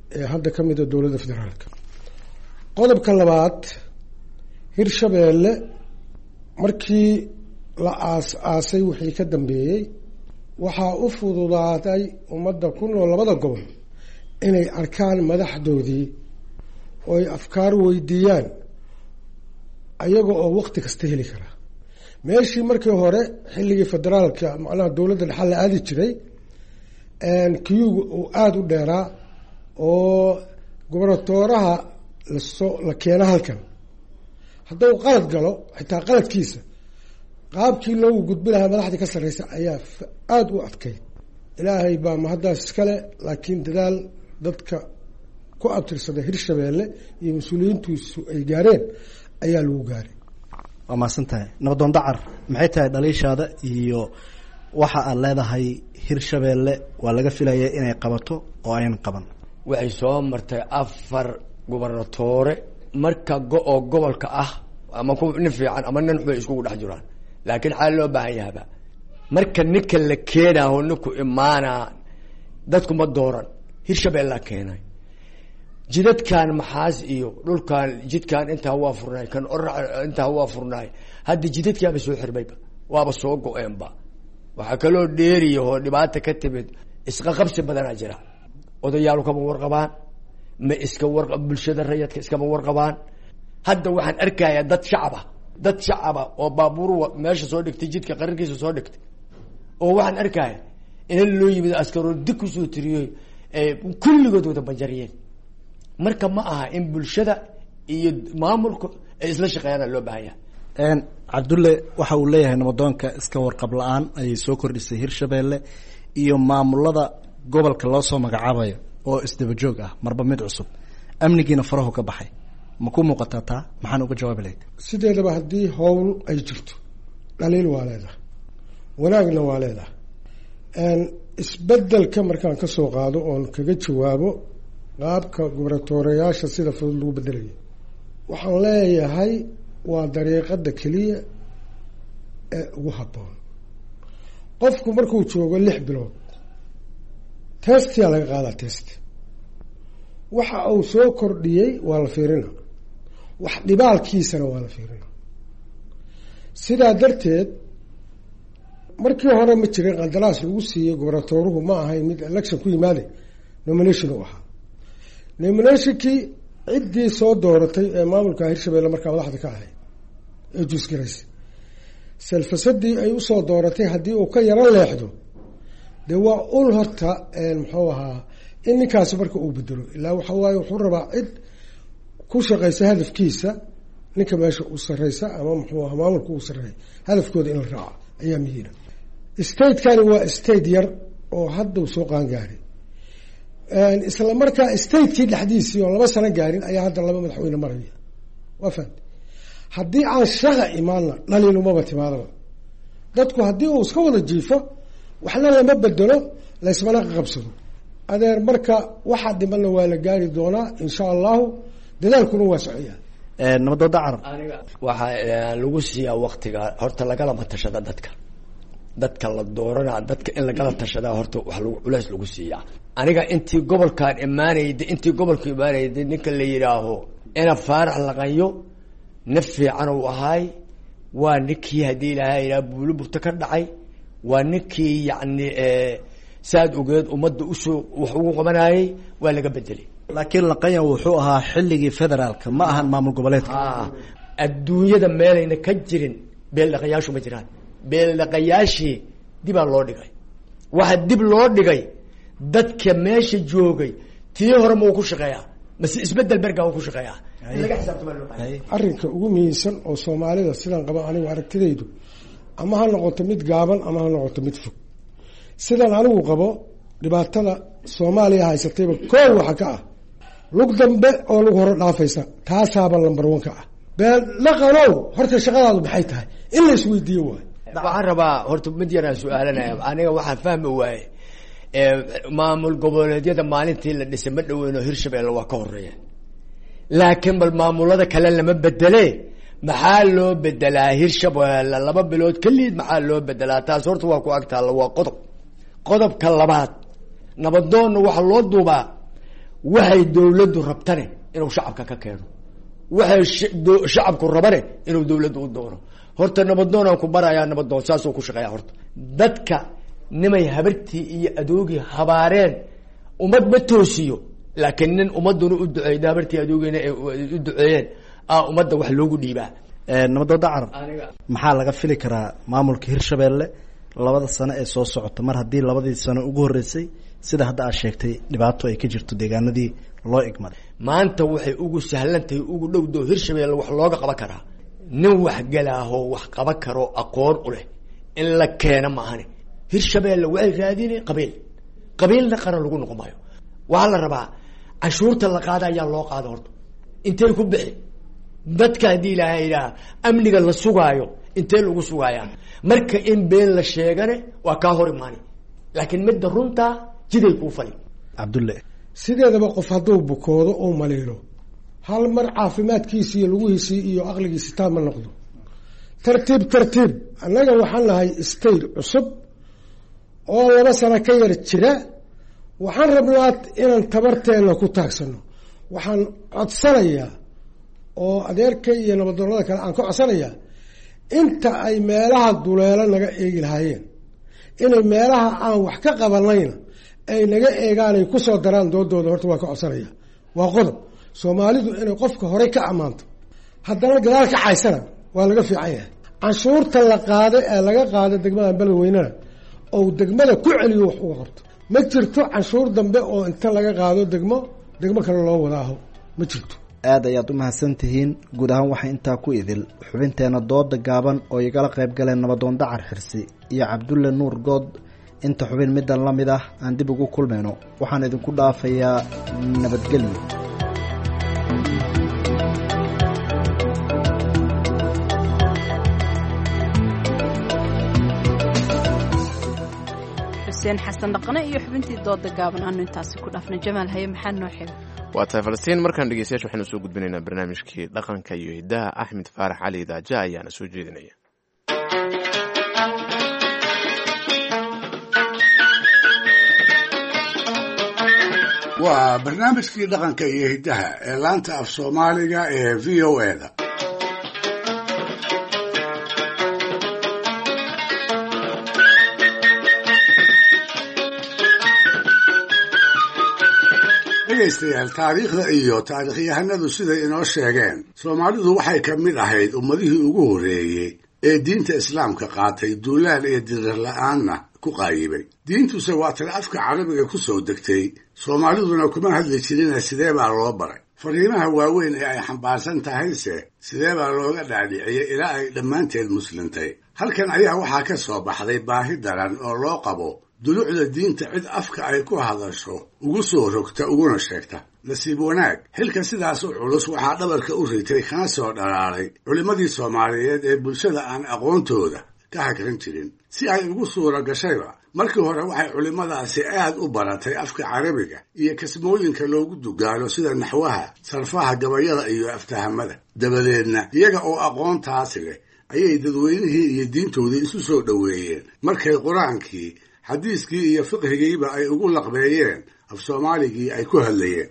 ee hadda ka mid a dowladda federaalka. qodobka labaad, hirshabeelle markii la aas-aasay wixii ka dambeeyey waxaa u fududaaday ummadda ku nool labada gobol inay arkaan madaxdoodii oo ay afkaar weydiiyaan ayaga oo waqti kasta heli karaa. meeshii markii hore xilligii federaalka macnaha dowladda dhexal la aadi jiray kiyuga uu aada u dheeraa oo gobernatooraha la keena halkan hadduu qalad galo xitaa qaladkiisa qaabkii loogu gudbi lahaa madaxdii ka sarreysa ayaa aada u adkay. ilaahay baa mahaddaas iskale, laakiin dadaal dadka ku abtirsada hirshabeelle iyo mas-uuliyiintiisu ay gaareen ayaa lagu gaaray. waa mahadsan tahay nabadoon Dacar, maxay tahay dhaliishaada iyo waxa aad leedahay hirshabeelle waa laga filaya inay qabato oo aynan qaban? waxay soo martay 4 gobernatoore marka oo gobolka ah, ama ku nin fiican ama nin xubay isku dhex jiraan, laakiin xal loo baahan yahay marka ninka la keenayo ninku imaana dadku ma dooran. hirshabeelle keenay jidadkan maxaas iyo dhulkan jidkan inta waa furnay kan inta waa furnay hadda jidadkiiba soo xirmayba waaba soo go'eenba. waxa kale oo dheeriyo oo dhibaato ka timid isqa qabsi badan jira. odayaal kama warqabaan, ma iska warqab bulshada rayidka iska warqabaan. hadda waxaan arkayaa dad shacaba oo baabuur meesha soo dhigtay jidka qarinkiisa soo dhigtay oo waxaan arkayaa in loo yimid askaro dib ku soo tiriyay kulligood wada banjariyeen. marka ma aha in bulshada iyo maamulku ay isla shaqeeyaan loo baahan yahay. Cabdulle waxa uu leeyahay nabadoonka iska warqab la'aan ayay soo kordhisay hirshabeelle iyo maamulada gobolka loo soo magacaabayo oo isdaba joog ah marba mid cusub, amnigiina farahu ka baxay. ma ku muuqataa taa? maxaan uga jawaabi lahayd? sideedaba haddii howl ay jirto dhaliil waa leedahay, wanaagna waa leedahay. isbedelka markaan ka soo qaado oon kaga jawaabo qaabka gobernatoorayaasha sida fudud lagu bedelayo, waxaan leeyahay waa dariiqada keliya ee ugu habboon. qofku markuu joogo 6 bilood testiyaa laga qaadaa. test waxa uu soo kordhiyey waa la fiirina, wax dhibaalkiisana waa la fiirina. sidaa darteed markii hore ma jirin qandaraas lagu siiyey gobernatooruhu, ma ahayn mid election ku yimaade, nomination u ahaa. nominationkii ciddii soo dooratay ee maamulka hirshabeelle markaa madaxda ka ahayd ee juusgaraysay selfasadii ay usoo dooratay haddii uu ka yaro leexdo dee waa ul horta muxuu ahaa in ninkaasi marka uu bedelo. ilaa waxa waaye wuxuu rabaa cid ku shaqaysa hadafkiisa, ninka meesha u sarreysa ama muxuu ahaa maamulka uu sarreeya hadafkooda in la raaco ayaa muhiima. statekani waa state yar oo hadda uu soo qaangaaray, isla markaa statekii dhexdiisii oo 2 sano gaarin ayaa hadda 2 madaxweyne maraya. waa fahamtay? haddii aan shaqa imaanna dhaliilumaba timaadaba. dadku haddii uu iska wada jiifo waxna lama bedelo, laysmana qabsado. adeer marka waxa dhimanna waa la gaari doonaa insha allahu, dadaalkuna waa socaya. nabadoon Dacar, waxa lagu siiyaa waqtiga horta lagala matashada dadka la doorana, dadka in lagala tashada horta wax lagu culays lagu siiyaa. aniga intii gobolkan imaanayay ninka la yiraaho ina faarax laqayo naf fiican uu ahay, waa ninkii hadii ilaahay ila buulburta ka dhacay, waa ninkii yacni saad ogeed ummadda usoo wax ugu qabanayay, waa laga bedelay. laakiin laqayo wuxuu ahaa xilligii federaalka, ma ahan maamul goboleedka. adduunyada meelayna ka jirin beel dhaqayaashu ma jiraan. beel dhaqayaashii dib loo dhigay. waxa dib loo dhigay dadka meesha joogay tii hore ma ku shaqeeyaa, mas isbedel berga ku shaqeeyaa. laga xisaabtamo loo baahay. arrinka ugu muhiimsan oo Soomaalida sidaan qaba anigu aragtidaydu, ama ha noqoto mid gaaban ama ha noqoto mid fog. sidaan anigu qabo dhibaatada Soomaaliya haysatayba koow waxa ka ah lug dambe oo lagu hor dhaafaysa, taasaaba number 1 ka ah. beel dhaqanow horta shaqadaadu maxay tahay in la isweydiiyo waay. waxaan rabaa horta mid yar aan su'aalanaya, aniga waxaan fahmi waaye maamul goboleedyada maalintii la dhisay ma dhaweyno hirshabeelle waa ka horeeya, laakiin bal maamulada kale lama bedele. maxaa loo bedelaa hirshabeelle 2 bilood kaliya? maxaa loo bedelaa? taas horta waa ku agtaalla. waa qodobka labaad. nabadoonna waxa loo duubaa waxay dowladdu rabtane inuu shacabka ka keeno waxay shacabku rabane inuu dowladdu u doono horta nabadoonaan ku barayaa nabadoon saasuu ku shaqeeya horta dadka nimay habartii iyo adoogii habaareen ummad ma toosiyo laakiin nin ummaduna u duceeyda habartii adoogina u duceeyeen ummadda wax loogu dhiibaa nabadoon dacar maxaa laga fili karaa maamulka Hirshabelle 2 sano ee soo socota mar haddii 2 sano ugu horeysay sida hadda aad sheegtay dhibaato ay ka jirto deegaanadii loo igmaday maanta waxay ugu sahlantahay ugu dhowdo Hirshabelle wax looga qaban karaa nin wax galaaho wax qaban karo aqoon u leh in la keeno ma ahane Hirshabelle way raadinay qabiilna qaran lagu noqomayo waxa la rabaa cashuurta la qaadaya loo qaado horto intee ku bixi dadka hadii ilaahay amniga la sugaayo intee lagu sugayaa marka in been la sheegane waa ka hor imaanay laakiin midda runta jiday ku fali Abdulle sideedaba qof hadduu bukoodo oo maleelo hal mar caafimaadkiisa iyo lugihiisa iyo aqligiisa taama noqdo tartiib annaga waxaan lahay stayl cusub oo 2 sano ka yar jira waxaan rabnaa inaan tabarteena ku taagsano waxaan codsanayaa oo adeerkay iyo nabadoonnada kale aan ka codsanayaa inta ay meelaha duleelo naga eegi lahaayeen inay meelaha aan wax ka qabanayna ay naga eegaan ay ku soo daraan doodooda horta waa ka codsanaya waa qodob Soomaalidu inay qofka hore ka amaanto haddana gadaal ka caysana waa laga fiican yahay canshuurta la qaado ee laga qaado degmada Beledweynaha oo degmada ku celiyo wax uga qabto ma jirto canshuur dambe oo inta laga qaado degmo kale loo wadaaho ma jirto aad ayaad u mahadsantihiin guud ahaan waxa intaa ku idil xubinteena dooda gaaban oo igala qayb galeen nabadoon dacar xirsi iyo Cabdulle Nuur Good inta xubin midan la mid ah aan dib ugu kulmayno waxaan idinku dhaafayaa nabadgelyo xuseen xasan dhaqane iyo xubintii dooda gaaban aanu intaasi ku dhaafna Jamaal Haye maxaa noo xiga waa tahay Falastiin markaan dhegeystayaasha waxaanu soo gudbinaynaa barnaamijkii dhaqanka iyo hidaha Axmed Faarax Cali Daaja ayaana soo jeedinaya waa barnaamijkii dhaqanka iyo hidaha ee laanta af Soomaaliga ee VOA-da dhegaystayaal taariikhda iyo taariikhyahanadu siday inoo sheegeen Soomaalidu waxay ka mid ahayd ummadihii ugu horeeyay ee diinta islaamka qaatay duulaan iyo dirir la'aanna ku qaayibay diintuse waa tan afka carabiga ku soo degtay Soomaaliduna kuma hadli jirin sidee baa loo baray fariimaha waaweyn ee ay xambaarsan tahayse sidee baa looga dhaadhiciyay ilaa ay dhammaanteed muslintay halkan ayaa waxaa ka soo baxday baahi daran oo loo qabo dulucda diinta cid afka ay ku hadasho ugu soo rogta uguna sheegta nasiib wanaag xilka sidaas u culus waxaa dhabarka u ritay kana soo dhalaalay culimmadii Soomaaliyeed ee bulshada aan aqoontooda ka hakran jirin si ay ugu suura gashayba markii hore waxay culimmadaasi aad u baratay afka carabiga iyo kasmooyinka loogu dugaalo sida naxwaha sarfaha gabayada iyo aftahamada dabadeedna iyaga oo aqoontaasi leh ayay dadweynihii iyo diintoodii isu soo dhoweeyeen markay qur-aankii xadiiskii iyo fiqhigiiba ay ugu laqbeeyeen af Soomaaligii ay ku hadlayeen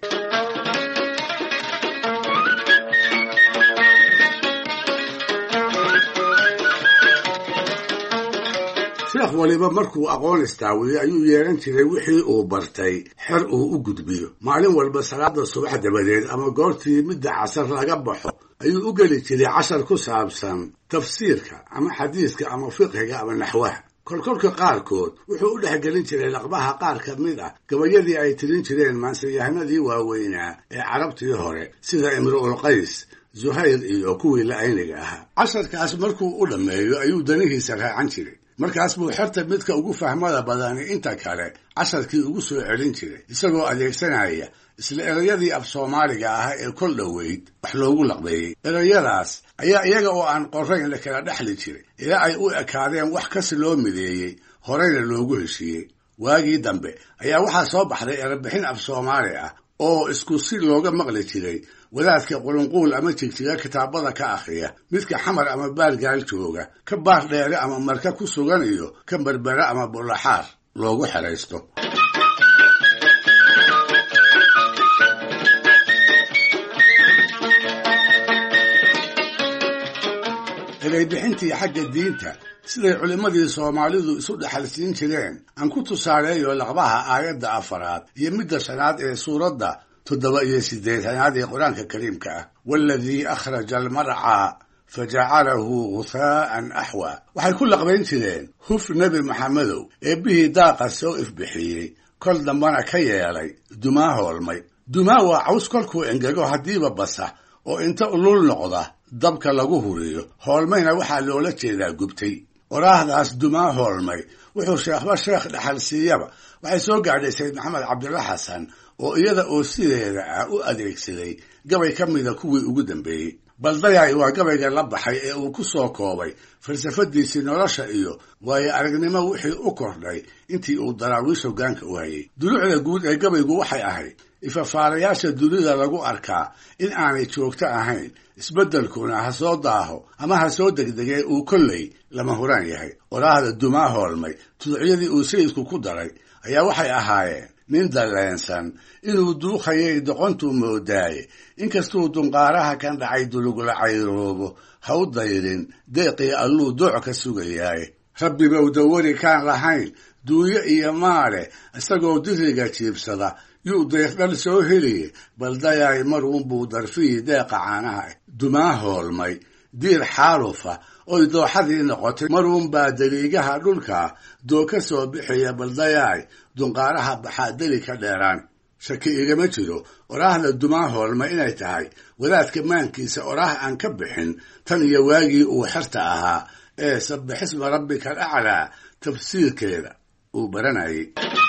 sheekh waliba markuu aqoon istaawiyo ayuu yeelan jiray wixii uu bartay xer uu u gudbiyo maalin walba salaada subax dabadeed ama goortii midda casar laga baxo ayuu u geli jiray cashar ku saabsan tafsiirka ama xadiiska ama fiqhiga ama naxwaha kolkolka qaarkood wuxuu u dhexgelin jiray laqbaha qaar ka mid ah gabayadii ay tirin jireen maansayahanadii waaweynaa ee carabtii hore sida Imru'ul Qays Zuhayr iyo kuwii la-ayniga ahaa casharkaas markuu u dhammeeyo ayuu danihiisa raacan jiray markaas buu xerta midka ugu fahmada badani inta kale casharkii ugu soo celin jiray isagoo adeegsanaya isla erayadii af Soomaaliga ah ee kol dhoweyd wax loogu laqbeeyey erayadaas ayaa iyaga oo aan qorayn la kala dhaxli jiray ilaa ay u ekaadeen wax kasi loo mideeyey horeyna loogu heshiiyey waagii dambe ayaa waxaa soo baxday erebixin af Soomaali ah oo isku si looga maqli jiray wadaadka qulunquul ama jigjiga kitaabada ka akhriya midka xamar ama baargaal jooga ka baar dheere ama marka ku sugan iyo ka berbera ama bulaxaar loogu xeraysto ereybixintii xagga diinta siday culimmadii soomaalidu isu dhexalsiin jireen aan ku tusaaleeyo laqbaha aayadda 4 iyo midda 5 ee suuradda 7 iyo 8 ee qur-aanka kariimka ah waladii akhraja almarcaa fajacalahu ghusaa'an axwa waxay ku laqbayn jireen huf nebi maxamedow eebbihii daaqa soo ifbixiyey kol dambana ka yeelay dumaa hoolmay dumaa waa caws kolkuu engego haddiiba basa oo inta ulul noqda dabka lagu huriyo hoolmayna waxaa loola jeedaa gubtay oraahdaas dumaa hoolmay wuxuu sheekhba sheekh dhaxal siiyaba waxay soo gaadhay sayid maxamed cabdilla xasan oo iyada oo sideeda ah u adeegsaday gabay ka mida kuwii ugu dambeeyey baldayaay waa gabayga la baxay ee uu ku soo koobay falsafadiisii nolosha iyo waayo aragnimo wixii u kordhay intii uu daraawiish hoggaanka u hayay duluucda guud ee gabaygu waxay ahayd ifafaalayaasha dunida lagu arkaa in aanay joogto ahayn isbeddelkuna ha soo daaho ama ha soo degdegee uu kolley lama huraan yahay oraahda dumaa hoolmay tuducyadii uu sayidku ku daray ayaa waxay ahaayeen nin dalleensan inuu duukhayay doqontuu moodaaye inkastuu dunqaaraha kan dhacay dulugla cayroobo ha u dayrin deeqii alluu dooc ka sugayaaye rabbibow dawari kaan lahayn duunyo iyo maale isagoo diriga jiibsada yuu deeqdhal soo heliye baldayaay maruunbuu darfihii deeqa caanaha dumaa hoolmay diir xaalufa oy dooxadii noqotay maruunbaa daliigaha dhulka doo ka soo bixiya baldayaay dunqaaraha baxaa deli ka dheeraan shaki igama jiro oraahda dumaa hoolma inay tahay wadaadka maankiisa oraah aan ka bixin tan iyo waagii uu xerta ahaa ee sabbixisma rabbika alaclaa tafsiirkeeda uu baranayay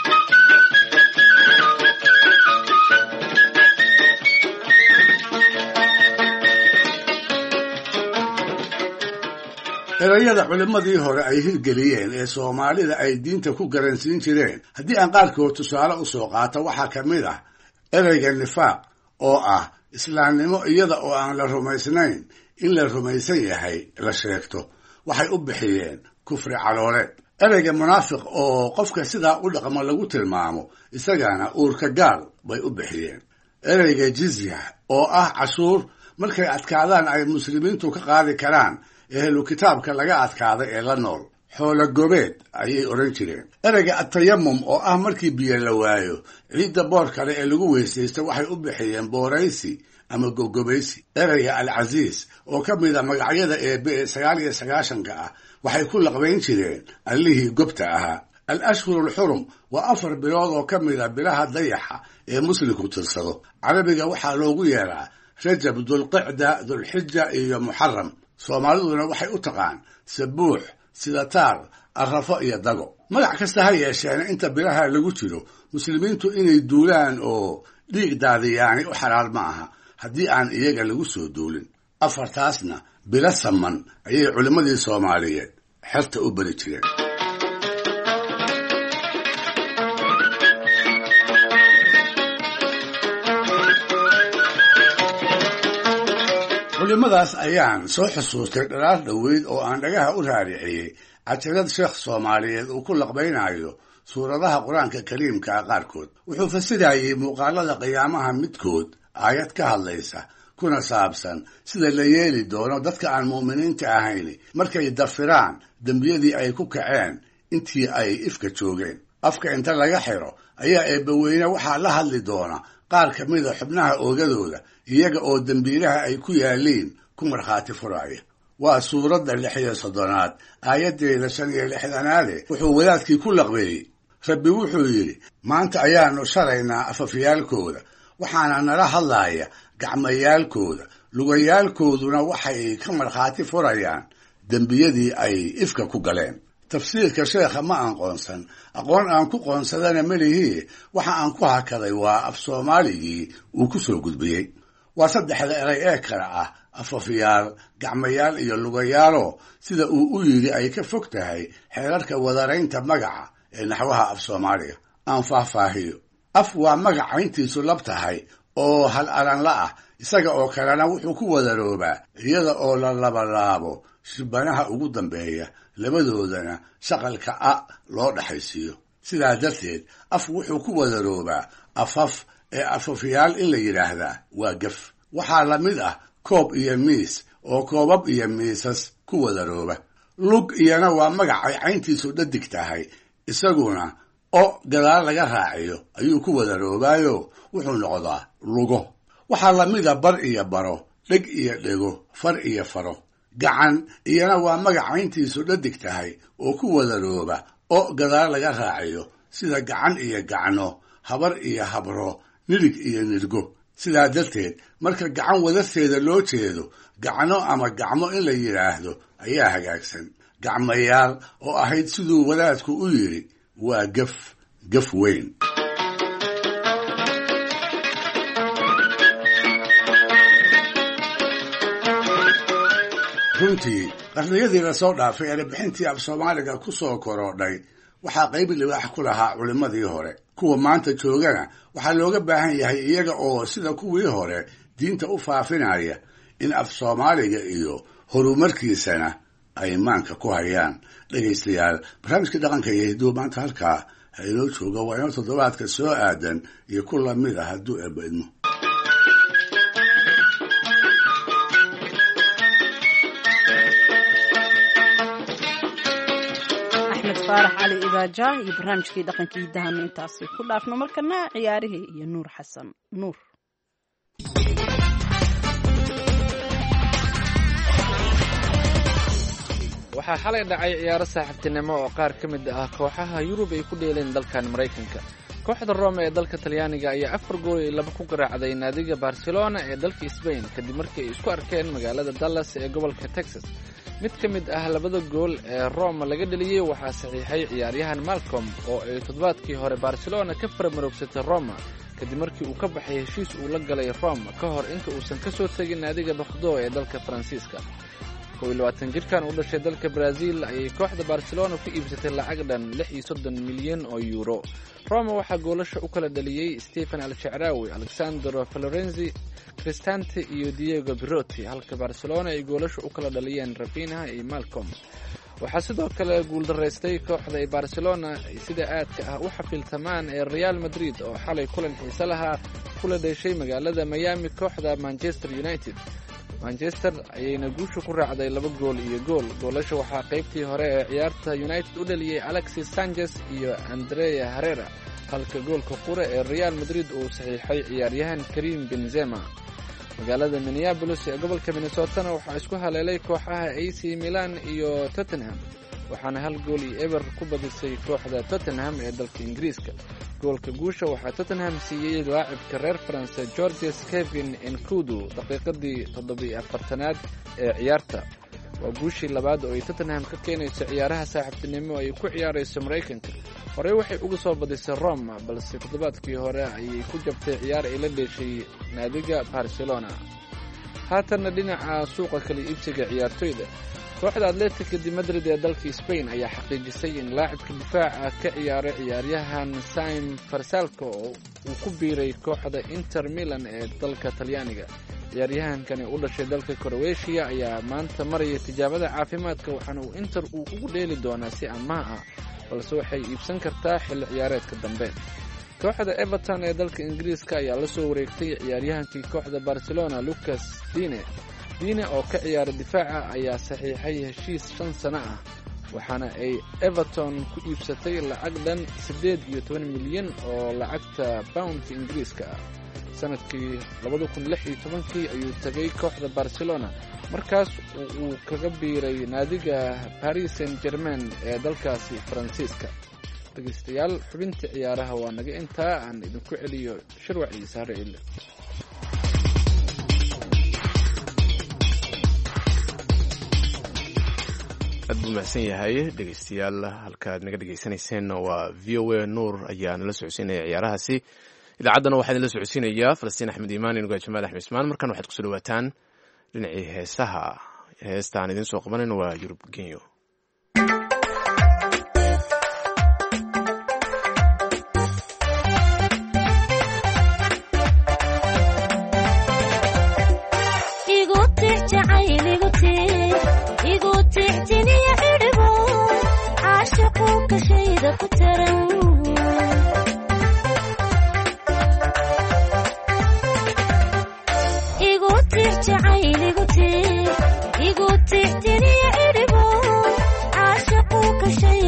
erayada culimmadii hore ay hirgeliyeen ee soomaalida ay diinta ku garansiin jireen haddii aan qaarkood tusaale u soo qaato waxaa ka mid ah ereyga nifaaq oo ah islaamnimo iyada oo aan la rumaysnayn in la rumaysan yahay la sheegto waxay u bixiyeen kufri calooleed ereyga munaafiq oo qofka sidaa u dhaqmo lagu tilmaamo isagana uurka gaal bay u bixiyeen ereyga jizya oo ah cashuur markay adkaadaan ay muslimiintu ka qaadi karaan ehlu kitaabka laga adkaaday ee la nool xoolo gobeed ayay odhan jireen ereyga atayamum oo ah markii biyo la waayo ciidda boor kale ee lagu weysaysto waxay u bixiyeen booraysi ama gogobaysi ereyga alcasiis oo ka mida magacyada eebe ee 99 ah waxay ku laqbayn jireen allihii gobta ahaa al-ashhur alxurum waa 4 bilood oo ka mida bilaha dayaxa ee muslimku tirsado carabiga waxaa loogu yeeraa rajab dulqicda dulxija iyo muxaram soomaaliduna waxay u taqaan sabuux sidataar arrafo iyo dago magac kasta ha yeesheena inta bilaha lagu jiro muslimiintu inay duulaan oo dhiig daadiyaani u xalaal ma aha haddii aan iyaga lagu soo duulin 4taasna bilo saman ayay culimmadii soomaaliyeed xerta u bari jireen culimadaas ayaan soo xusuustay dhalaal dhoweyd oo aan dhagaha u raariciyey cajalad sheekh soomaaliyeed uu ku laqbaynayo suuradaha qur-aanka kariimka qaarkood wuxuu fasirayey muuqaalada qiyaamaha midkood aayad ka hadlaysa kuna saabsan sida la yeeli doono dadka aan mu'miniinta ahayn markay dafiraan dembiyadii ay ku kaceen intii ay ifka joogeen afka inta laga xiro ayaa eebbaweyne waxaa la hadli doona qaar ka mida xubnaha oogadooda iyaga oo dembiilaha ay ku yaaliin ku markhaati furaya waa suuradda 36aad aayaddeeda 65aade wuxuu wadaadkii ku laqbeeyey rabbi wuxuu yidhi maanta ayaanu sharaynaa afafyaalkooda waxaana nala hadlaaya gacmayaalkooda lugayaalkooduna waxay ka markhaati furayaan dembiyadii ay ifka ku galeen tafsiirka sheekha ma aqoonsan aqoon aan ku qoonsadana malihii waxa aan ku hakaday waa af soomaaligii uu ku soo gudbiyey waa 3 eray ee kale ah afafyaal gacmayaal iyo lugayaalo sida uu u yidhi ay ka fog tahay xeerarka wadaraynta magaca ee naxwaha af soomaaliga aan faahfaahiyo af waa magac intiisu lab tahay oo hal alanla ah isaga oo kalena wuxuu ku wadaroobaa iyada oo la labalaabo shibanaha ugu dambeeya labadoodana shaqalka a loo dhaxaysiiyo sidaa darteed af wuxuu ku wadaroobaa afaf ee afafyaal in la yidhaahdaa waa gaf waxaa la mid ah koob iyo miis oo koobab iyo miisas ku wadarooba. lug iyana waa magac ay cayntiisu dhadig tahay, isaguna o gadaal laga raaciyo ayuu ku wadaroobaayo wuxuu noqdaa lugo. waxaa lamida bar iyo baro, dheg iyo dhego, far iyo faro. gacan iyana waa magac cayntiisu dhadig tahay oo ku wadarooba o gadaal laga raaciyo, sida gacan iyo gacno, habar iyo habro, nirig iyo nirgo. sidaa darteed marka gacan wadarteeda loo jeedo, gacno ama gacmo in la yidhaahdo ayaa hagaagsan. gacmayaal oo ahayd siduu wadaadku u yidhi waa gaf weyn. runtii qarniyadii lasoo dhaafay erebixintii af soomaaliga ku soo korodhay waxaa qayb libaax ku lahaa culimmadii hore. kuwa maanta joogana waxaa looga baahan yahay iyaga oo sida kuwii hore diinta u faafinaya in af soomaaliga iyo horumarkiisana ay maanka ku hayaan. dhegaystayaal, barnaamijka dhaqanka iyo hidduu maanta halkaa ha inoo jooga. waa inoo toddobaadka soo aadan iyo ku lamid ah hadduu eebba idmo. faarax cali ibaaja iyo barnaamijkii dhaqankii hiddahanu intaasi ku dhaafno. markana ciyaarihii iyo nuur xasan nuur. waxaa xalay dhacay ciyaaro saaxiibtinimo oo qaar ka mid ah kooxaha yurub ay ku dheeleen dalkan maraykanka. kooxda Roma ee dalka Talyaaniga ayaa 4 gool iyo 2 ku garaacday naadiga Barcelona ee dalka Spain kadib markii ay isku arkeen magaalada Dallas ee gobolka Texas. mid ka mid ah labada gool ee Roma laga dhaliyay waxaa saxiixay ciyaaryahan Malcolm oo ay toddobaadkii hore Barcelona ka faramarogsatay Roma kadib markii uu ka baxay heshiis uu la galay Roma ka hor inta uusan ka soo tagin naadiga Bordeaux ee dalka Faransiiska. 22 jirkan u dhashay dalka Brazil ayay kooxda Barcelona ku iibsatay lacag dhan 36 milyan oo euro. Roma waxaa goolasha u kala dhaliyay Stefan Al-Sha'rawi, Alexandro Florenzi, Cristante iyo Diego Birotti, halka Barcelona ay goolasha u kala dhaliyeen Rafinha iyo Malcolm. waxaa sidoo kale guuldareystay kooxda ay Barcelona sida aadka ah u xafiltamaan ee Real Madrid oo xalay kulan xiiso lahaa kula dhashay magaalada Miami kooxda Manchester United. Manchester ayayna guusha ku raacday 2 gool iyo gool. goolasha waxaa qaybtii hore ee ciyaarta United u dhaliyay Alexis Sanchez iyo Andrea Herrera, halka goolka qura ee Real Madrid uu saxiixay ciyaaryahan Karim Benzema. magaalada Minneapolis ee gobolka Minnesota waxaa isku haleelay kooxaha AC Milan iyo Tottenham, waxaana 1 gool iyo eber ku badisay kooxda Tottenham ee dalka Ingiriiska. goolka guusha waxaa Tottenham siiyay laacibka reer France Georges Kevin Nkoudou daqiiqadii 74aad ee ciyaarta. waa guushii labaad oo ay Tottenham ka keenayso ciyaaraha saaxiibtinimo ay ku ciyaarayso Mareykanka. horey waxay uga soo badisay Roma, balse toddobaadkii hore ayay ku jabtay ciyaar ay la dheeshay naadiga Barcelona. haatanna dhinaca suuqa kala iibsiga ciyaartoyda, kooxda Atletico de Madrid ee dalka Spain ayaa xaqiijisay in laacibka difaaca ka ciyaaray ciyaaryahan Saim Farsalco uu ku biiray kooxda Inter Milan ee dalka Talyaaniga. ciyaaryahankani u dhashay dalka Croatia ayaa maanta maraya tijaabada caafimaadka, waxaana uu Inter ugu dheeli doonaa si amaah ah, balse waxay iibsan kartaa xilli ciyaareedka dambe. kooxda Everton ee dalka Ingiriiska ayaa la soo wareegtay ciyaaryahankii kooxda Barcelona Lucas Digne oo ka ciyaara difaaca ayaa saxiixay heshiis 5 sano ah, waxaana ay Everton ku iibsatay lacag dhan 18 milyan oo lacagta poundka Ingiriiska ah. sanadkii 2016 ayuu tagay kooxda Barcelona, markaas uu kaga biiray naadiga Paris Saint-Germain ee dalkaasi Faransiiska. dhegeystayaal, xubinta ciyaaraha waa naga intaa. aan idinku celiyo Shirwac iyo Sahre Ile. aad buu mahadsan yahay dhegeystayaal. halkaad naga dhegeysanayseen waa VOA. nuur ayaa nala socodsiinaya ciyaarahaasi. idaacaddana waxaa idinla socodsiinayaa Falastiin Axmed Iimaan iyo Jamaal Axmed Ismaan. markan waxaad kusoo dhawaataan dhinacii heesaha. heestaan idiin soo qabanayna waa Yurub Genyo. igu tixtiniya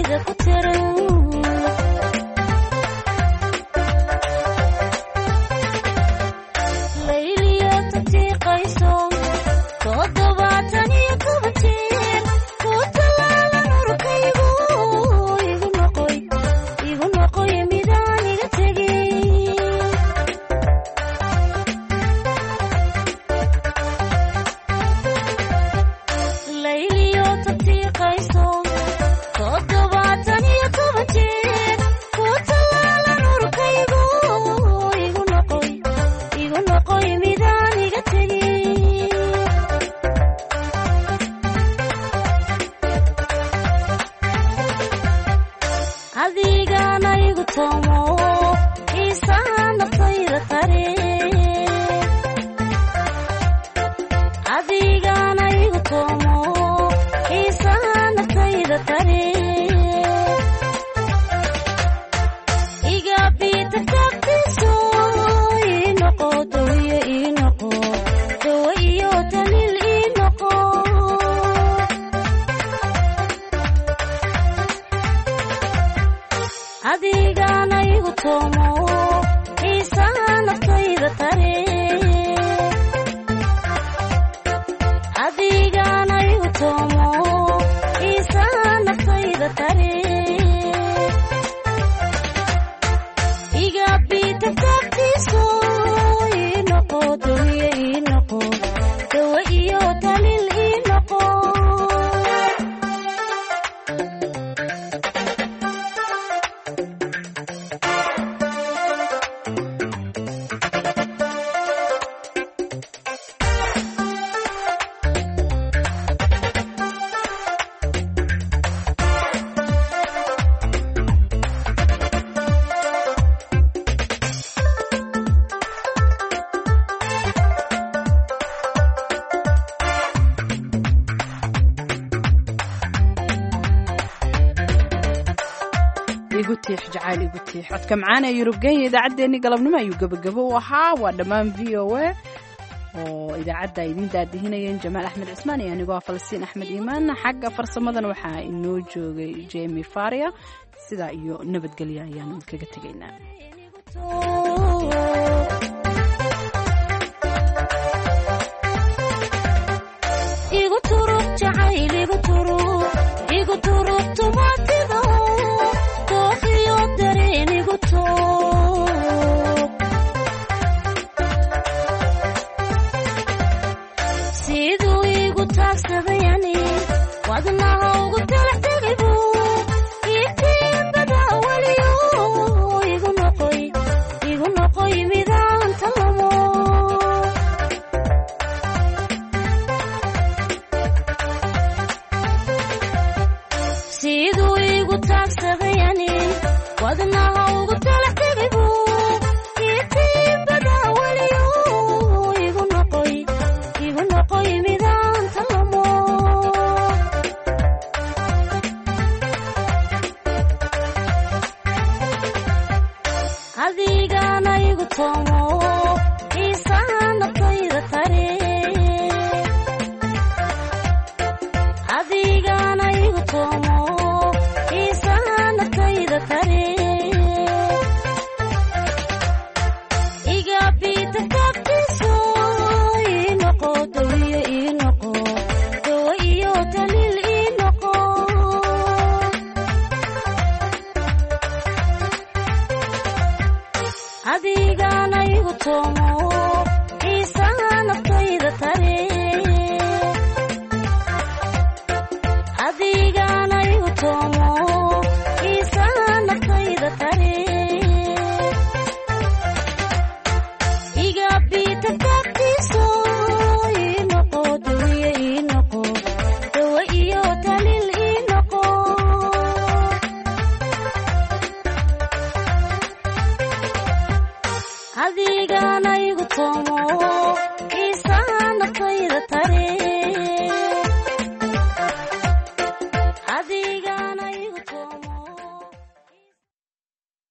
codka macaan ee yurubgenya idaacaddeenii galabnimo ayuu gabagabo u ahaa waa dhammaan v o a oo idaacadda idiin daadihinayeen jamaal axmed cismaan iyo anigoo falastiin axmed iimaan xagga farsamadan waxaa inoo joogay jemi faria sidaa iyo nabadgelya ayaanu kaga tegaynaa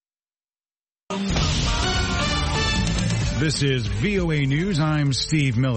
This is VOA News. I'm Steve Miller.